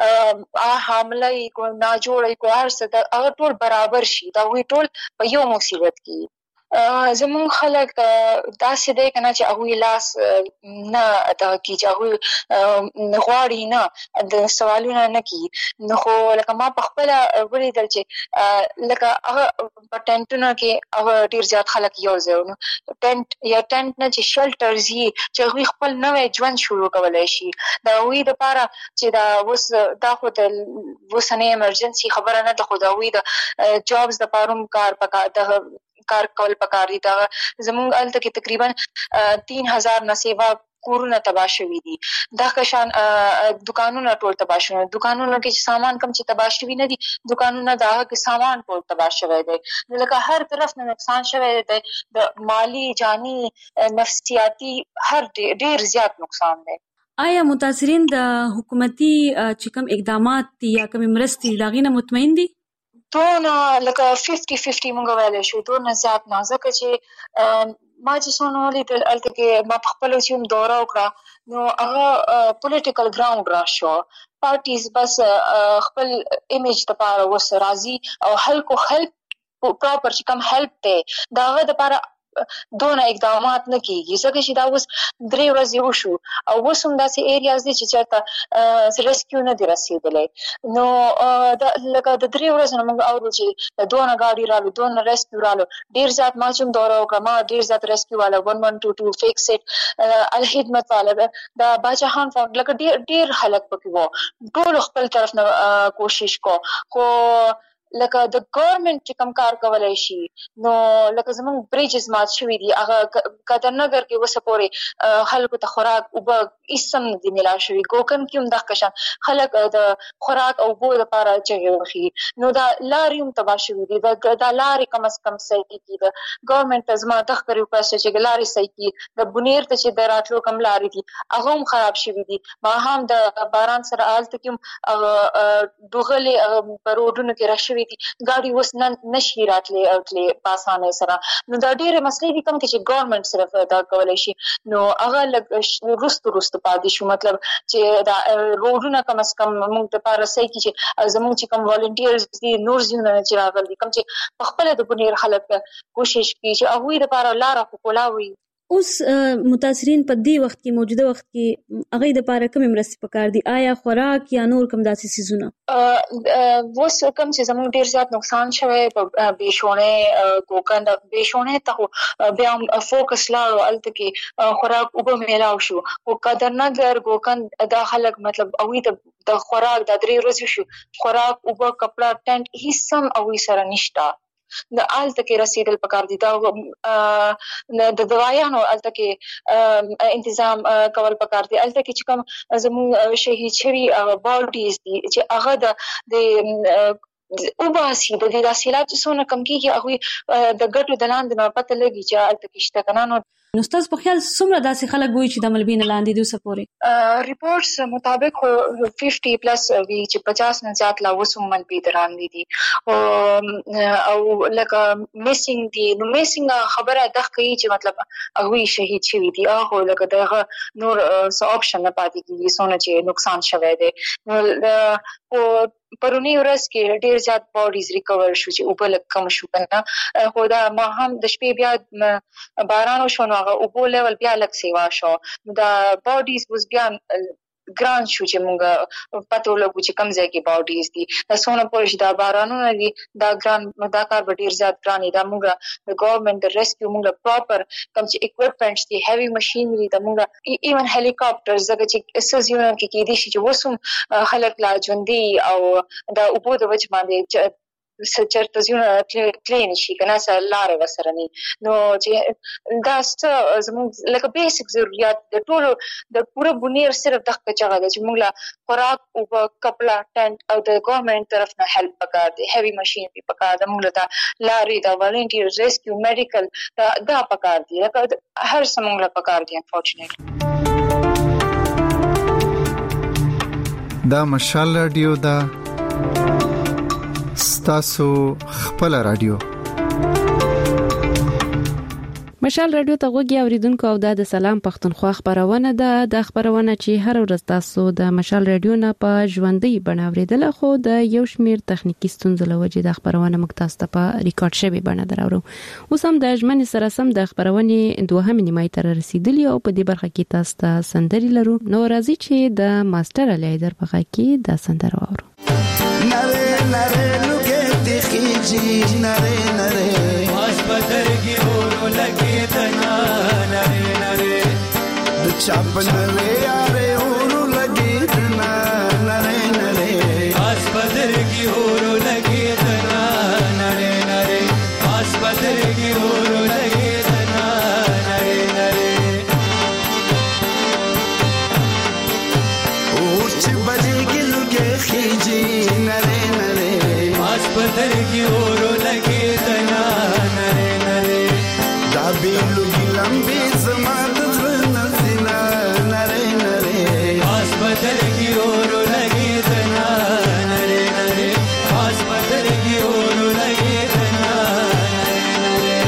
حامله کو ناجوړ کو هر څه دا ټول برابر شي دا وی ټول په یو مصیبت کې زمون خلک داسې دی کنه چې هغه لاس نه دا کی چې هغه غواړي نه د سوالونه نه کی نو خو لکه ما په خپل ولیدل چې لکه هغه په ټنټونو کې هغه ډیر زیات خلک یو ځای نو ټنټ یا ټنټ نه چې شلټرز یې چې هغه خپل نوې ژوند شروع کولای شي دا وی د پاره چې دا وس دا خو د وسنه ایمرجنسي خبره نه ده خو دا وی د جابز د پاروم کار پکا د کار کول پکار دي دا زموږ الته کې تقریبا تین هزار نسیوا کورونه تباہ شوي دي دا کشان دکانونه ټول تباہ شوي دکانونو کې سامان کم چې تباہ شوي نه دي دکانونه دا کې سامان ټول تباہ شوی دی لکه هر طرف نه نقصان شوی دی د مالی جانی نفسیاتی هر ډیر زیات نقصان دی آیا متاثرین د حکومتي چې کوم اقدامات دي یا کوم مرستې لاغینه مطمئن دي دونه لکه ففټي ففټي مونږ ویلی شو دونه زیات نه ځکه چې ما چې څونه ولیدل هلته کې ما په خپلو چې هم دوره وکړه نو هغه پولیټیکل ګراوند را شو پارټیز بس خپل ایمیج دپاره اوس راځي او خلکو هیلپ پراپر چې کوم هیلپ دی د هغه دپاره دونه اقدامات نه کیږي ځکه چې دا اوس درې ورځې وشو او اوس هم داسې ایریاز دي چې چېرته ریسکیو نه دي رسېدلی نو لکه د درې ورځو نه موږ اورو چې دونه ګاډي رالو دونه ریسکیو رالو ډېر زیات ما چې هم دوره وکړه ما ډېر زیات ریسکیو والا ون ون ټو ټو فیکس اټ الخدمت والا دا باچا خان فاونډ لکه ډېر ډېر خلک پکې وو ټولو خپل طرف نه کوشش کو خو لکه د ګورنمنت چې کوم کار کولای شي نو لکه زموږ بریجز مات شوي دي هغه قدرنګر کې اوسه پورې خلکو ته خوراک اوبه هېڅ هم نه دي میلاو شوي ګوکن کې هم دغه شان خلک د خوراک او اوبو لپاره چغې وهي نو دا لارې هم تباه شوي دي دا لارې کم از کم صحیح کړي د ګورنمنت ته زما دغه ریکویسټ چې لارې صحیح کړي د بونیر ته چې د راتلو کوم لارې دي هغه هم خراب شوي دي ما هم د باران سره هلته کې هم ډوغلې په روډونو کې راشوي دي ګاډي اوس نشي راتلی او تلی په اسانۍ سره نو دا ډېرې مسلې دي کوم چې ګورنمنټ صرف دا کولی شي نو هغه لږ وروسته وروسته پاتې شو مطلب چې دا روډونه کم از کم موږ دپاره صحیح کړي چې زموږ چې کوم والنټیرز دي نور ځایونه نه چې راغلي دي کوم چې پخپله د بونیر خلک کوشش کوي چې هغوی دپاره لاره خو کولاوي اوس متاثرین په دې وخت کې موجوده وخت کې هغه د لپاره کوم مرستې پکار دي آیا خوراک یا نور کوم داسې سيزونه اوس کوم چې زموږ ډیر زیات نقصان شوی په بېشونه کوکند بېشونه ته بیا فوکس لاړو الته کې خوراک وب میلاو شو او قدرنګر کوکند دا خلک مطلب اوی د خوراک د درې ورځې شو خوراک وب کپڑا ټنټ هیڅ هم اوی سره نشته د آلته کې رسیدل پکار دي دا د دوايانو آلته کې تنظیم کول پکار دي آلته کې چې کوم زموږ شهید شوي باډیز دي چې هغه د او باسي د دې حاصلات څونه کم کیږي هغه د ګټو د لاندې نه پته لګي چې آلته کې شته کنه نو نو تاسو په خیال څومره داسې خلک وي چې د ملبین لاندې دوی سپوري ریپورتس مطابق پنځه پلس وی چې پچاس نه زیات لا وسوم ملبي دران دي او لکه میسینګ دي نو میسینګ خبره ده کوي چې مطلب هغه شهید شوی دي هغه لکه دغه نور څه اپشن نه پاتې کیږي سونه چې نقصان شوه دي نو پرونی ورځ کې ډیر زیات باډیز ریکور شو چې اوبه لږ کم شو کنه خو دا ما هم د شپې بیا باران وشو نو هغه اوبو لیول بیا لږ سیوا شو دا باډیز اوس بیا ګران شو چې موږ پته ولګو چې کوم ځای کې باډیز دي دا څونه پورې چې دا بارانونه دي دا ګران دا کار به ډیر زیات ګران دی دا موږ د ګورنمنت د ریسکیو موږ پراپر کوم چې اکوپمنټس دي هیوی ماشینری دا موږ ایون هلیکاپټر زګه چې اساسونه کې کې دي چې وسوم خلک لا ژوندۍ او دا اوبو د وجه باندې چرته ځونه تلین شي کنه سره لار وسره نه نو چې دا ست زموږ لکه بیسیک ضرورت د ټولو د پوره بنیر صرف دغه چغه ده چې موږ لا خوراک او کپلا ټنټ او د ګورنمنت طرف نه هیلپ پکار دی هیوی ماشین په پکار ده موږ ته لارې دا والنټیر ریسکیو میډیکل دا دا پکار دی لکه هر څه موږ لا پکار دی انفورچونټلی دا مشال رادیو دا ستاسو خپل رادیو مشال رادیو ته وګورئ اوریدونکو او د سلام پښتونخوا خبرونه ده د خبرونه چې هر ورځ تاسو د مشال رادیو نه په ژوندۍ بڼه اوریدل خو د یو شمیر تخنیکی ستونزې لوجې د خبرونه مکتاسته په ریکارډ شوی بڼه دراورو اوس هم د ژمنې سره سم د خبرونه دوه نیمه تر رسیدلی او په دې برخه کې تاسو ته سندري لرو نو راځي چې د ماستر علی در په کې د سندر واورو نره نره لوګه د خيجي نره نره واش بدرګي ورو لګي تنا نره نره د چاپ نره یاره ورو لګي تنا نره نره واش بدرګي ورو لګي تنا نره نره واش بدرګي ورو لګي تنا نره نره او چې بدرګي لوګه خيجي نره نره واش بدرګي ورو لګي تنا نره نره دا بیلوګي لمبي زما د زړه نزنا نره نره واش بدرګي ورو لګي تنا نره نره واش بدرګي ورو لګي تنا نره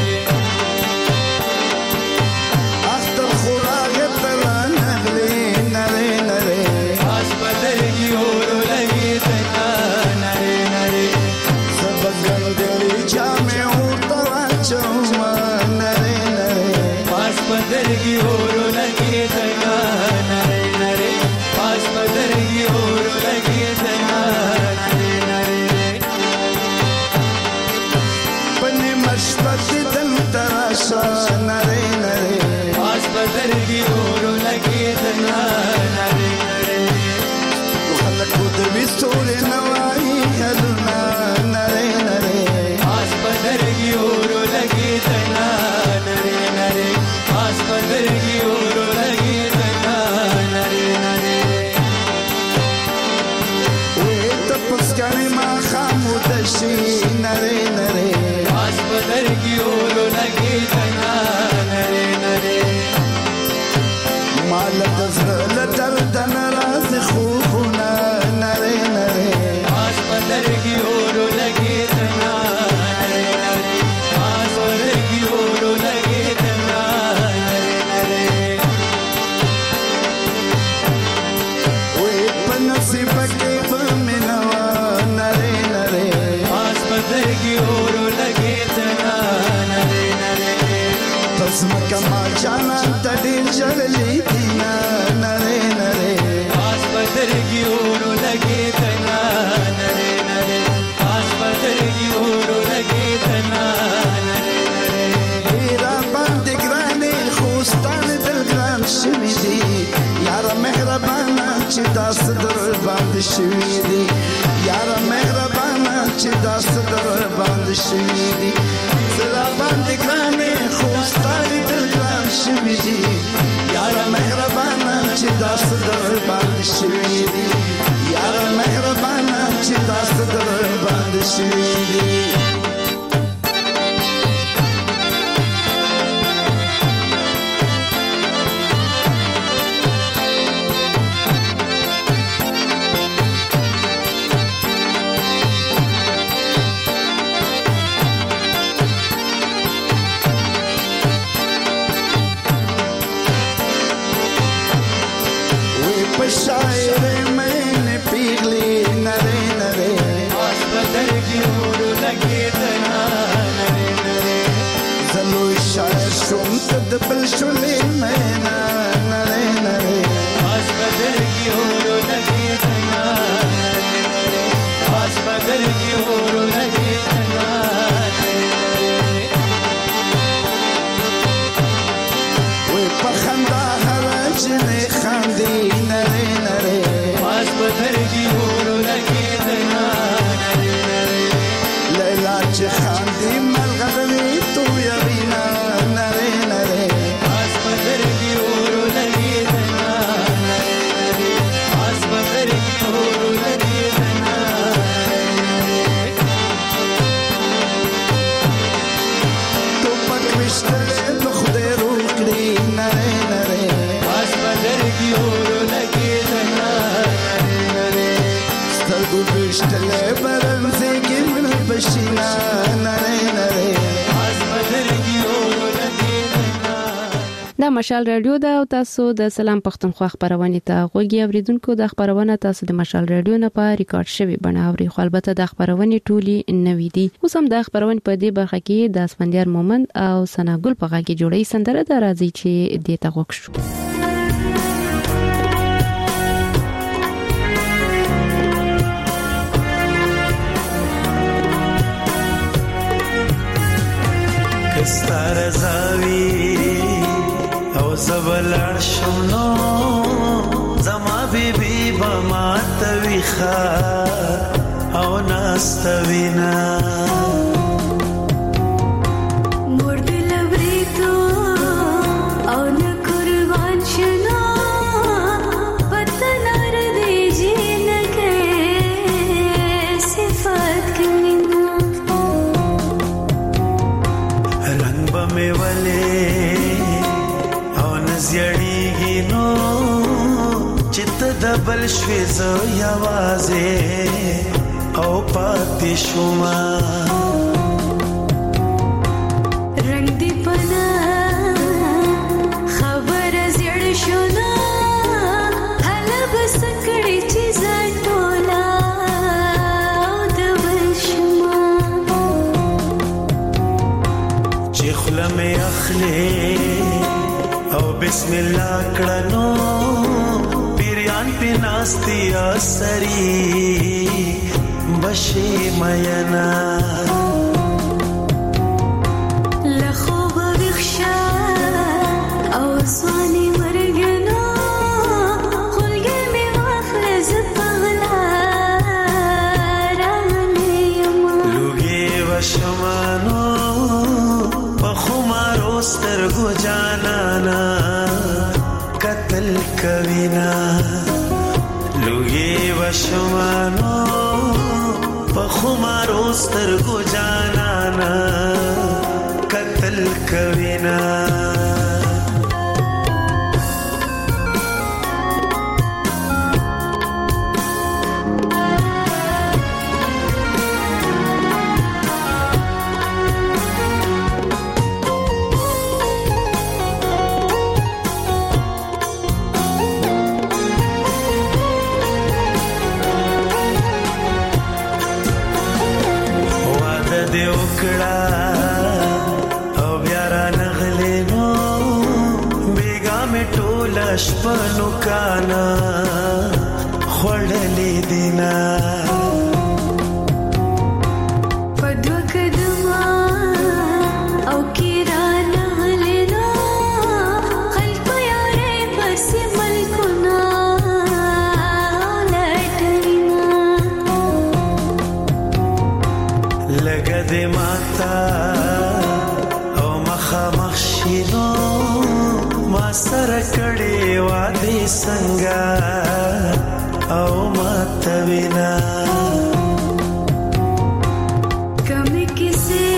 نره اختر خوراک تلا نغلي نره نره واش بدرګي ورو لګي تنا نره نره سبګن دلی جامه ورته چوما نره نره واش بدرګي ورو لګي تنا نره نره واش بدرګي ورو لګي تنا نره نره پنه مشبت دل تراشا نره نره واش بدرګي ورو لګي تنا نره نره خلکو د وستول نوای هلنا نره نره واش بدرګي ورو لګي تنا نره نره واش بدرګي ورو لګي تنا نره نره وې تپسکانې ما خاموش شي نره نره واش بدرګي ورو لګي تنا نره نره مال د زړه درد ناراض خوبونه نره نره واش بدرګي ورو لګي تنا نره نره واش بدرګي ورو لګي تنا نره نره وې په نصیب کې په منوا نره نره واش بدرګي ورو لګي تنا نره نره تاسو کما جانا تدې چلې دینا نره نره واش بدرګي ورو لګي تنا نره نره واش بدرګي ورو لګي تنا نره نره هیرا باندې ګرانې خوستان دل ګران شوي دي یار مهربان چې داس در باندې شوي دي یار مهربان چې داس در باندې شوي دي زړه باندې ګرانې خوستان دل ګران شوي دي یار مهربان چې داس در باندې شوي دي یار مهربان چې داس در باندې شوي دي शायर मैंने पिघली नरे नरे شوم تدبل شولې مینا نره نره آس بدر کی اورو لگی تنا آس بدر کی اورو لگی تنا وې په خندا هر جنې خاندي نره نره آس بدر کی اورو لگی تنا لیلا چې خاندي ملغلوي تو یوینا نره نره آس بدر کی اورو لگی تنا آس بدر کی اورو لگی تنا تو پکوشتلې د خدای روح کړی نره نره آس بدر کی اورو لگی تنا سترګو وشتلې برنځي کې من بشینا نره نره آس بدر کی اورو لگی تنا. دا مشال رادیو دا او تاسو د سلام پښتونخوا خبرونه ته غوږی اوریدونکو د خبرونه تاسو د مشال رادیو نه په ریکارډ شوی بڼه اوري خو البته د خبرونه ټولي نوې دي. اوس هم د خبرونه په دې برخه کې د اسفندیار مومند او سناګل په غږی جوړی سندره د راځي چې دې ته غوښ شو. کستار زاوی او زبلړ شونو زما بیبي بما تويخه او ناستوینا مرد لبریتو او نه قربان شنو پتنار دی جنکه صفات کمینا رنگ بمه وله زیړیږي نو چت دبل شوي زو یوازې او پاتې شوما رنگ دی پنا خبر زیړ شونا هله بس کړي چې زټولا دبل شوما چې خلمه اخلي او بسم الله کړنو پیریان په ناستي اسري بشي مینا لخو بخشا او سواني مرګنو خلګي می واخلص پغلا رانیم لوګي وشمانو په خمارو سترګو جانانا قتل کوینا لوګي وشمانو په خمارو سترګو جانانا قتل کوینا شپنو کانا خړلې دینا پدو کدما او کیرانه لینا خلق یاره پس ملکنا لټینا لګه دې ماتا او مخه مخشینو ما سره کړي وادي څنګه او ماتوینا کمه کیسه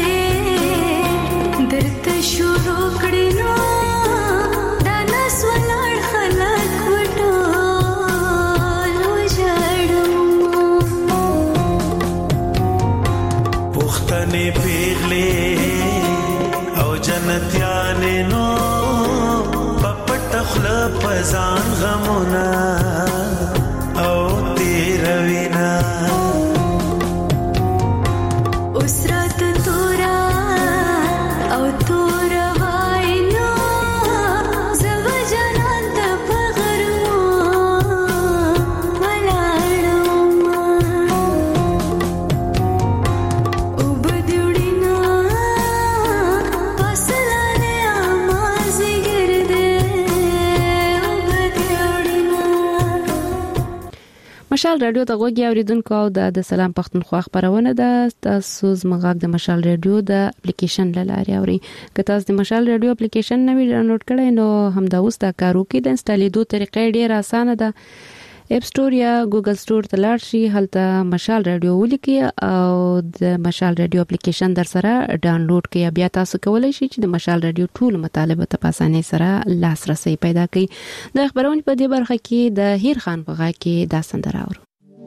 درته شروع کړي نو دا نس ولړ خلک وټو لو جړم پختنې پیغلې او جنتیانې نو تخلا پزان غمونا او تیروینا اسرات تورا او تورا واینا مشال رادیو ته غوږی اوریدونکو او د سلام پښتونخوا خبرونه ده. تاسو زموږ د مشال رادیو د اپلیکیشن لاره اوري. که تاسو د مشال رادیو اپلیکیشن نوی ډاونلوډ کړئ نو همدا اوس دا کارو کې د انسټالیدو طریقې ډیره اسانه ده. اپ سٹور یا ګوګل سٹور ته لاړ شئ، هلته مشال رادیو ولیکئ او د مشال رادیو اپلیکیشن در سره ډاونلوډ کړئ. بیا تاسو کولای شئ چې د مشال رادیو ټول مطالب ته په اسانۍ سره لاسرسي پیدا کړئ. د خبرونه په دې برخه کې د هیر خان په غږ کې دا سندره اورو.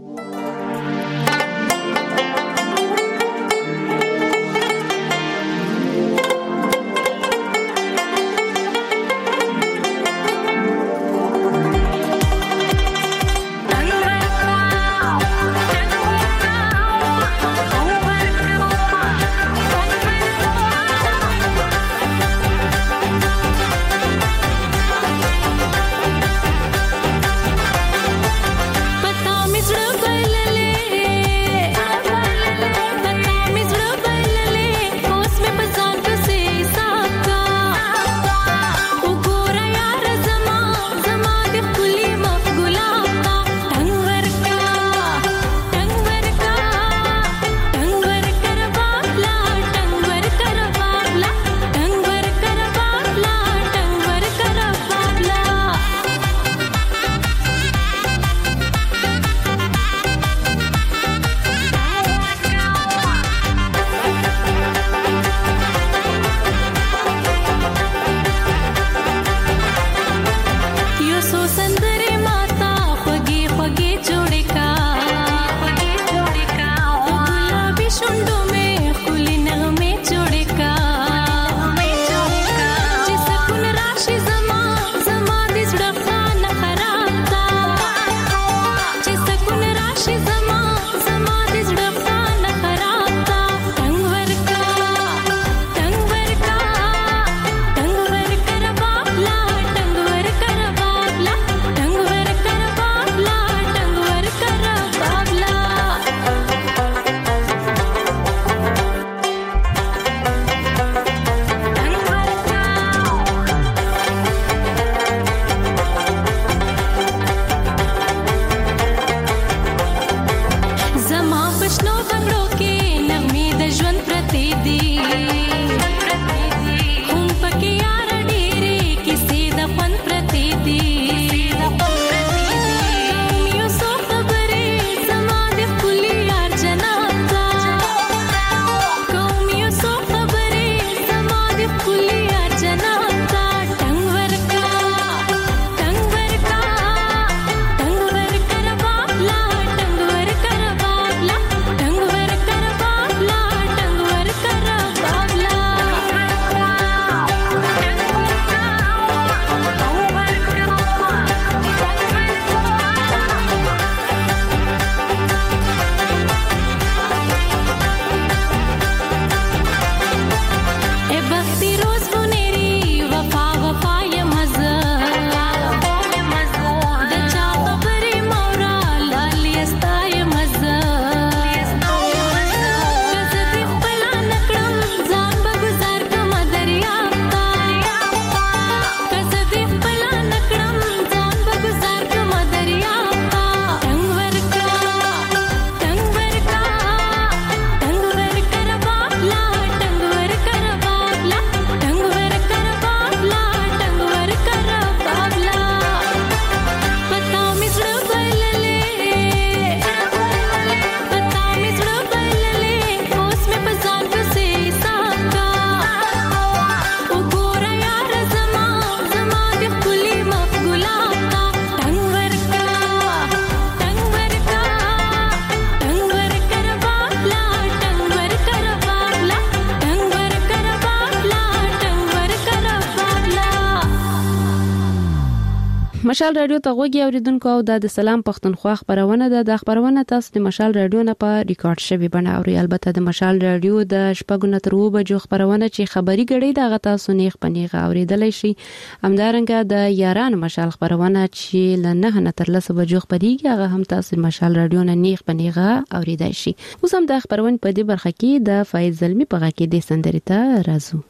مشال رادیو ته غوږی اوریدونکو او د سلام پښتونخوا خبرونه ده. د خبرونه تاسو د مشال رادیو نه په ریکارډ شوی بڼه اوري. البته د مشال رادیو د شپږو نه تر اوو بجو خبرونه چې خبري غړي دغه تاسو نیغ پنیغه اوریدلای شي. همدارنګه د یاران مشال خبرونه چې ل نه نه تر لس بجو خبريږي هغه هم تاسو مشال رادیو نه نیغ پنیغه اوریدای شي. اوس هم د خبرونه په دې برخه کې د فایز زلمی په غږ کې د سندرې ته راځو.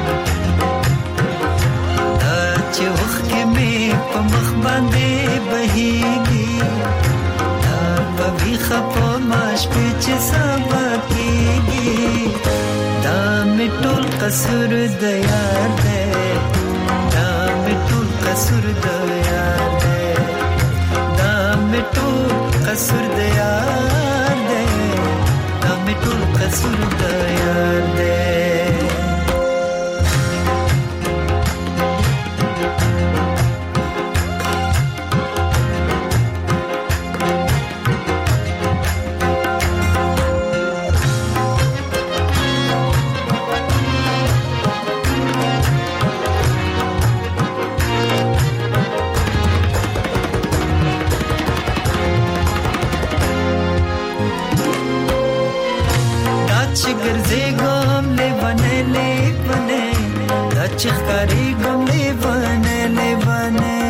چې وخت کې مې په مخ باندې به کیږي دا په خپه ماش پچ سبا کیږي دا میټول قصور د یار دې دا میټول قصور د یار دې دا میټول قصور د یار دې دا میټول قصور د یار دې चिखकारी गमले बने ले बने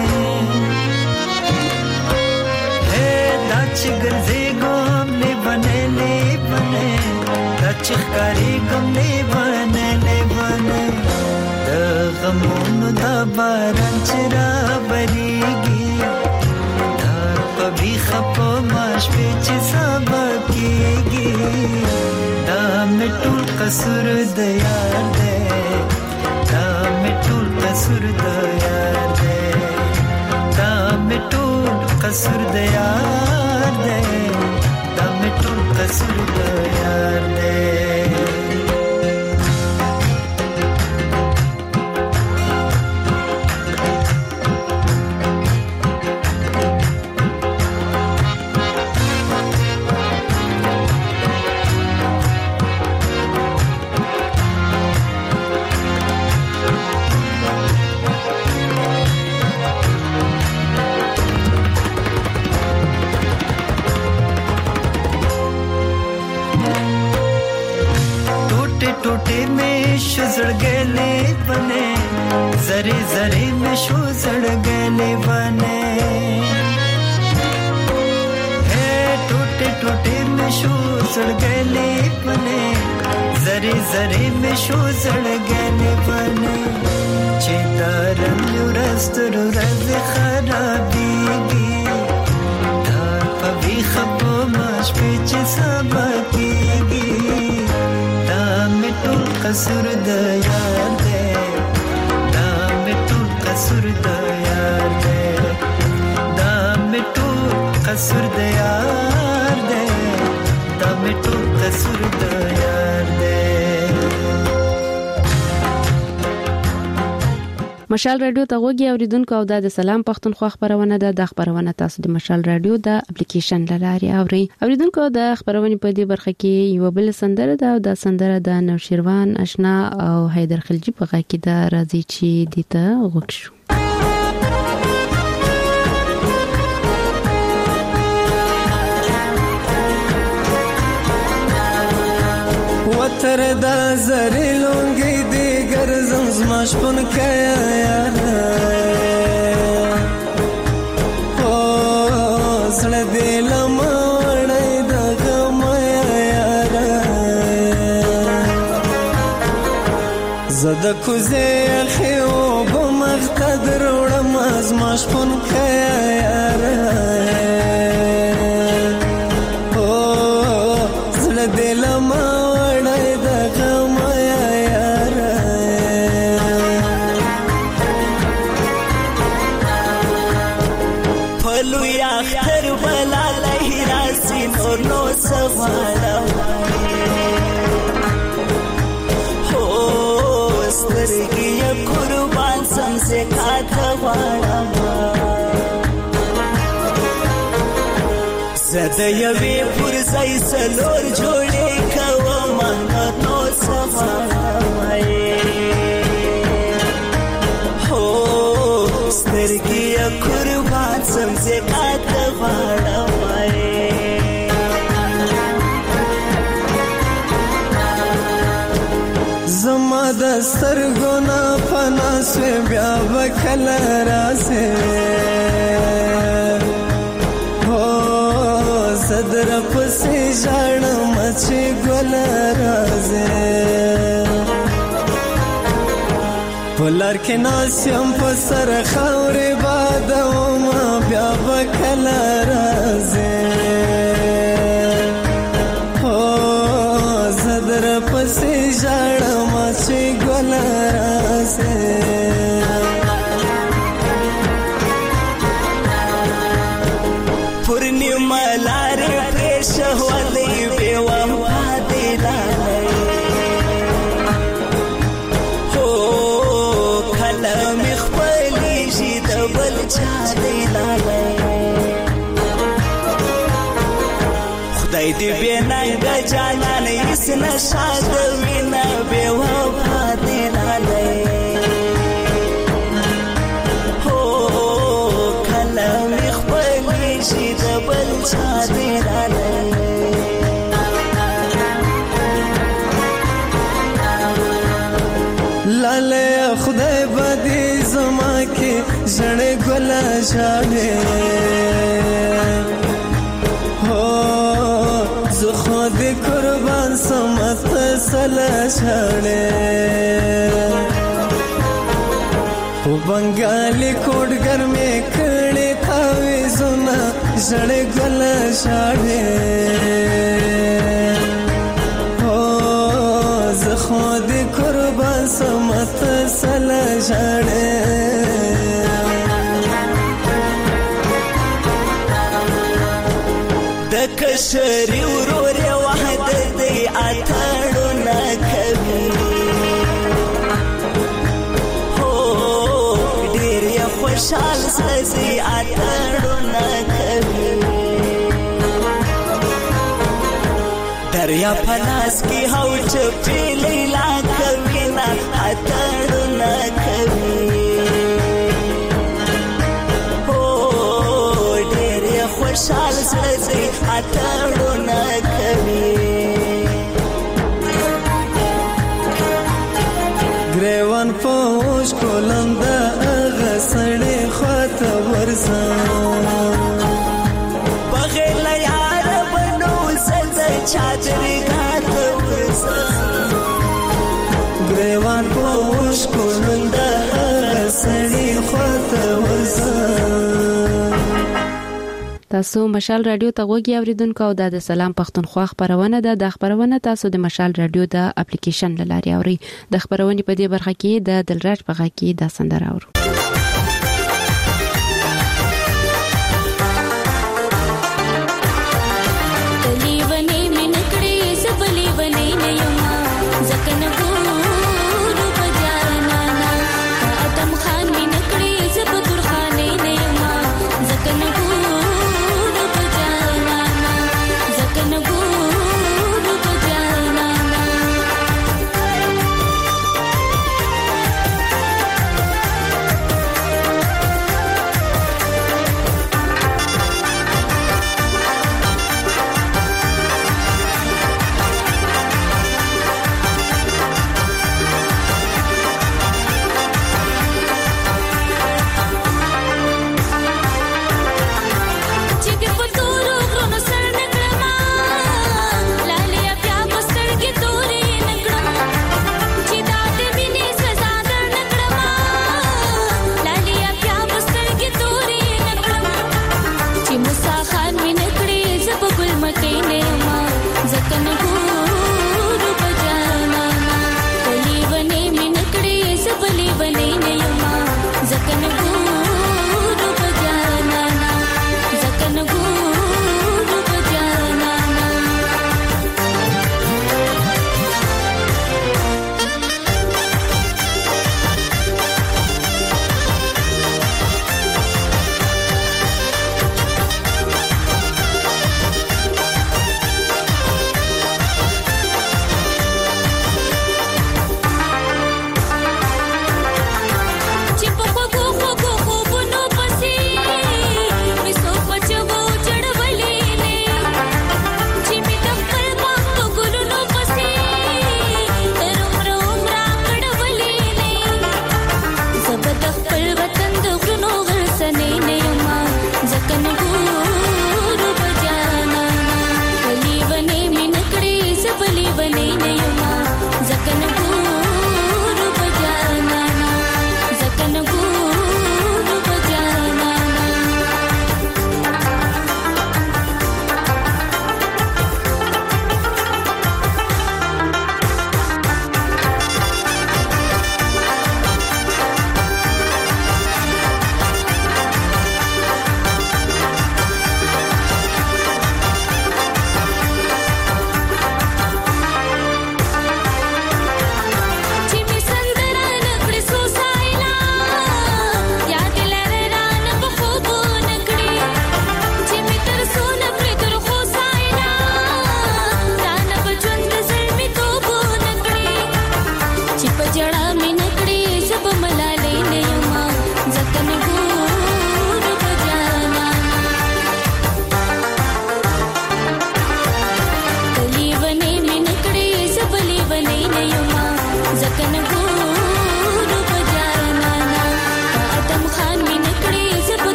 हे दाच गरजे गमले बने ले बने दाच चिखकारी गमले बने ले बने द गमों दा बारन चरा बरीगी दा कभी खपो माश पेच सबा कीगी दा मिटूल कसूर दयार दे दा मिटूल कसूर दयार दे दा मिटूल कसूर दयार दे दा मिटूल कसूर दयार दे टूटे में शुजड़ गले बने जरे जरे में शुजड़ गले बने है टूटे टूटे में शुजड़ गले बने जरे जरे में शुजड़ गले बने चितारन युरस्तर रज खराबीगी दार पवी खपो माश पिच सबकीगी मिटूल कसूर दयार दे दा मिटूल कसूर दयार दे दा मिटूल कसूर दयार दे दा मिटूल कसूर दयार दे مشال رادیو ته غوږی اوریدونکو او د سلام پښتونخوا خبرونه ده د خبرونه تاسو د مشال رادیو د اپلیکیشن لاري اوري اوریدونکو د خبرونه په دې برخه کې یو بل سندره ده او د سندره د نوشیروان آشنا او حیدر خلجی په غږ کې د راځي چې دته غوښو وتر دا زری لونګي دی ګرځم زما شپون کیا یار او سړ دې لمړې د غم یار زد کوزه خو بمختدر وړم زما شپون کیا یار او سړ دې لمړې زده یوی پر زای سلور جوړې کوم نو سمای هو سترګي قربان سم زکات غواړم زما د سترګونا پنا سه بیا وکړ راسه صدر پسې ژړم چې ګل راځي پلار کې ناسم په سر خاورې باد او ما بیا کلا رازه هو زدر پسې ژړم چې ګل رازه پورنیما لارې پرېښه ولې بې وفا دې لالی هو کله مې خپلېږي د بل چا دې لالی خدای دې بې ننګه جانان هېڅ نشه د وینه بې وفا دې لالی شي د بل چا دې رالی لاله خدای به دې زما کې ژړې ګله ژاړې هو زه خو دې قربان سم ته سله ژاړې خو بنګالي کوډګر مې کړې تاوې زونه ژړې ګله ژاړې هو زه خو دې قربان سم ته سله ژاړې د کشري ورور یې وحده دی اتړونه کوي خوشحال سزي اتړونه کوي دریا پلاس کې هو چپې لیلا کوي نه اتړونه کوي هو ډېر خوشحال سزي اتړونه کوي ګریوان پوش کولند سړې خواته ورځم بغیر یار بنو زد چادرې غاته ورځم ګریوان پوش کولند سړې خواته ورځم تاسو مشال رادیو ته غوږی اوریدونکو او د سلام پښتونخوا خبرونه ده د خبرونه تاسو د مشال رادیو د اپلیکیشن لاري اوري د خبرونه په دې برخه کې د دلراج په غږ کې د سندره اورو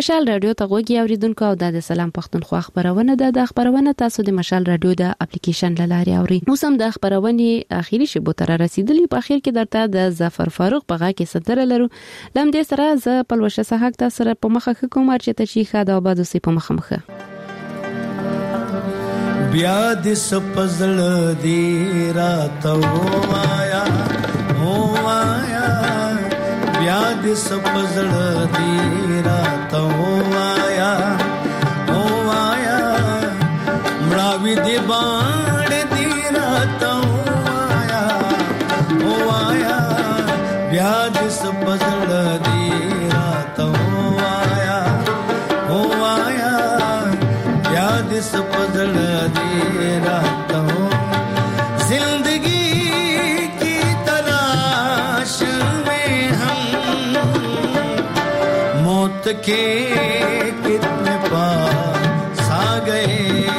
مشال رادیو ته غوږی اوریدونکو او د سلام پښتونخوا خبرونه ده د خبرونه تاسو د مشال رادیو د اپلیکیشن لاري اوري. اوس هم د خبرونه اخیری شبو تر رسیدلی په اخر کې درته د ظفر فاروق په غا کې ستر لرو. لم دې سره ز پلوشه صحاک تاسو سره په مخه کوم چې ته شي خاده آباد اوسې په مخه مخه بیا د سپزل دی راتو آیا هو آیا بیا د سپزل دی راتو آیا هو آیا مړاوي دی باندې دی راتو آیا هو آیا بیا د سپزل دی راتو آیا هو آیا بیا د سپزل دی راتو زندگی کی تلاش میں ہم موت کے کتنے پاس آ گئے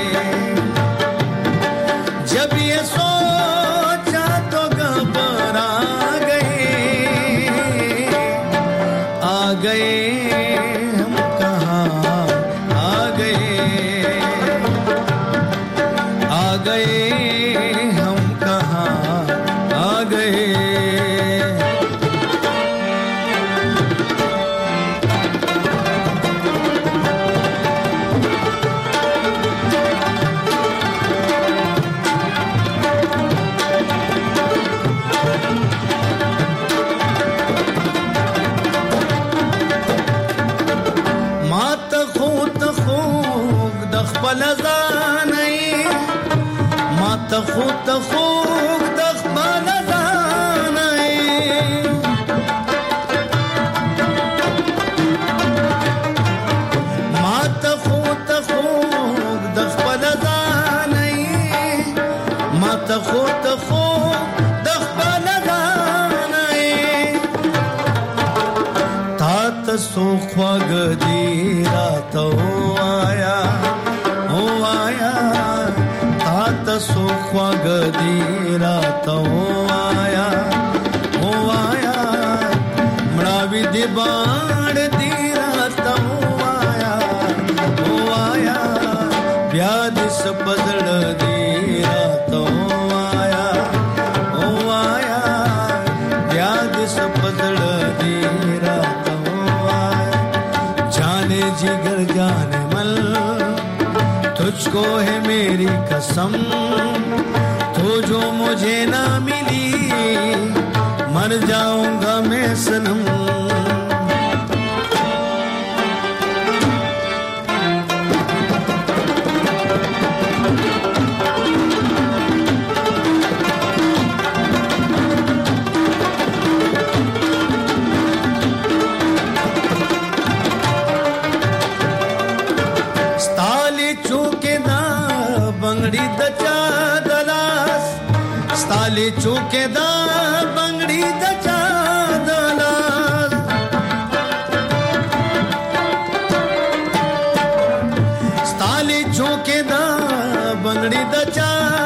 جب یہ سوچا تو گھبرا گئے آ گئے ہم کہاں آ گئے آ گئے ہم کہاں آ گئے مات خود خوب دخبل زانئی مات خود خوب دخبل زانئی مات خود خوب دخبل زانئی مات خود خوب دخبل زانئی تات سوخواگ دی راتو آیا او آیا تات سوخواگ دی راتو آیا او آیا مړاوي دی باندې دی راتو آیا او آیا بیا د سپزړ دی راتو آیا او آیا بیا د سپزړ دی راتو آیا جانے جگر جانے مل تجھ کو ہے میری قسم تو جو مجھے نہ ملی مر جاؤں گا میں صنم ستالی چوکے دا بنگڑی دا چا دلاس ستالی چوکے دا بنگڑی دا چا دلاس ستالی چوکے دا بنگڑی دا چا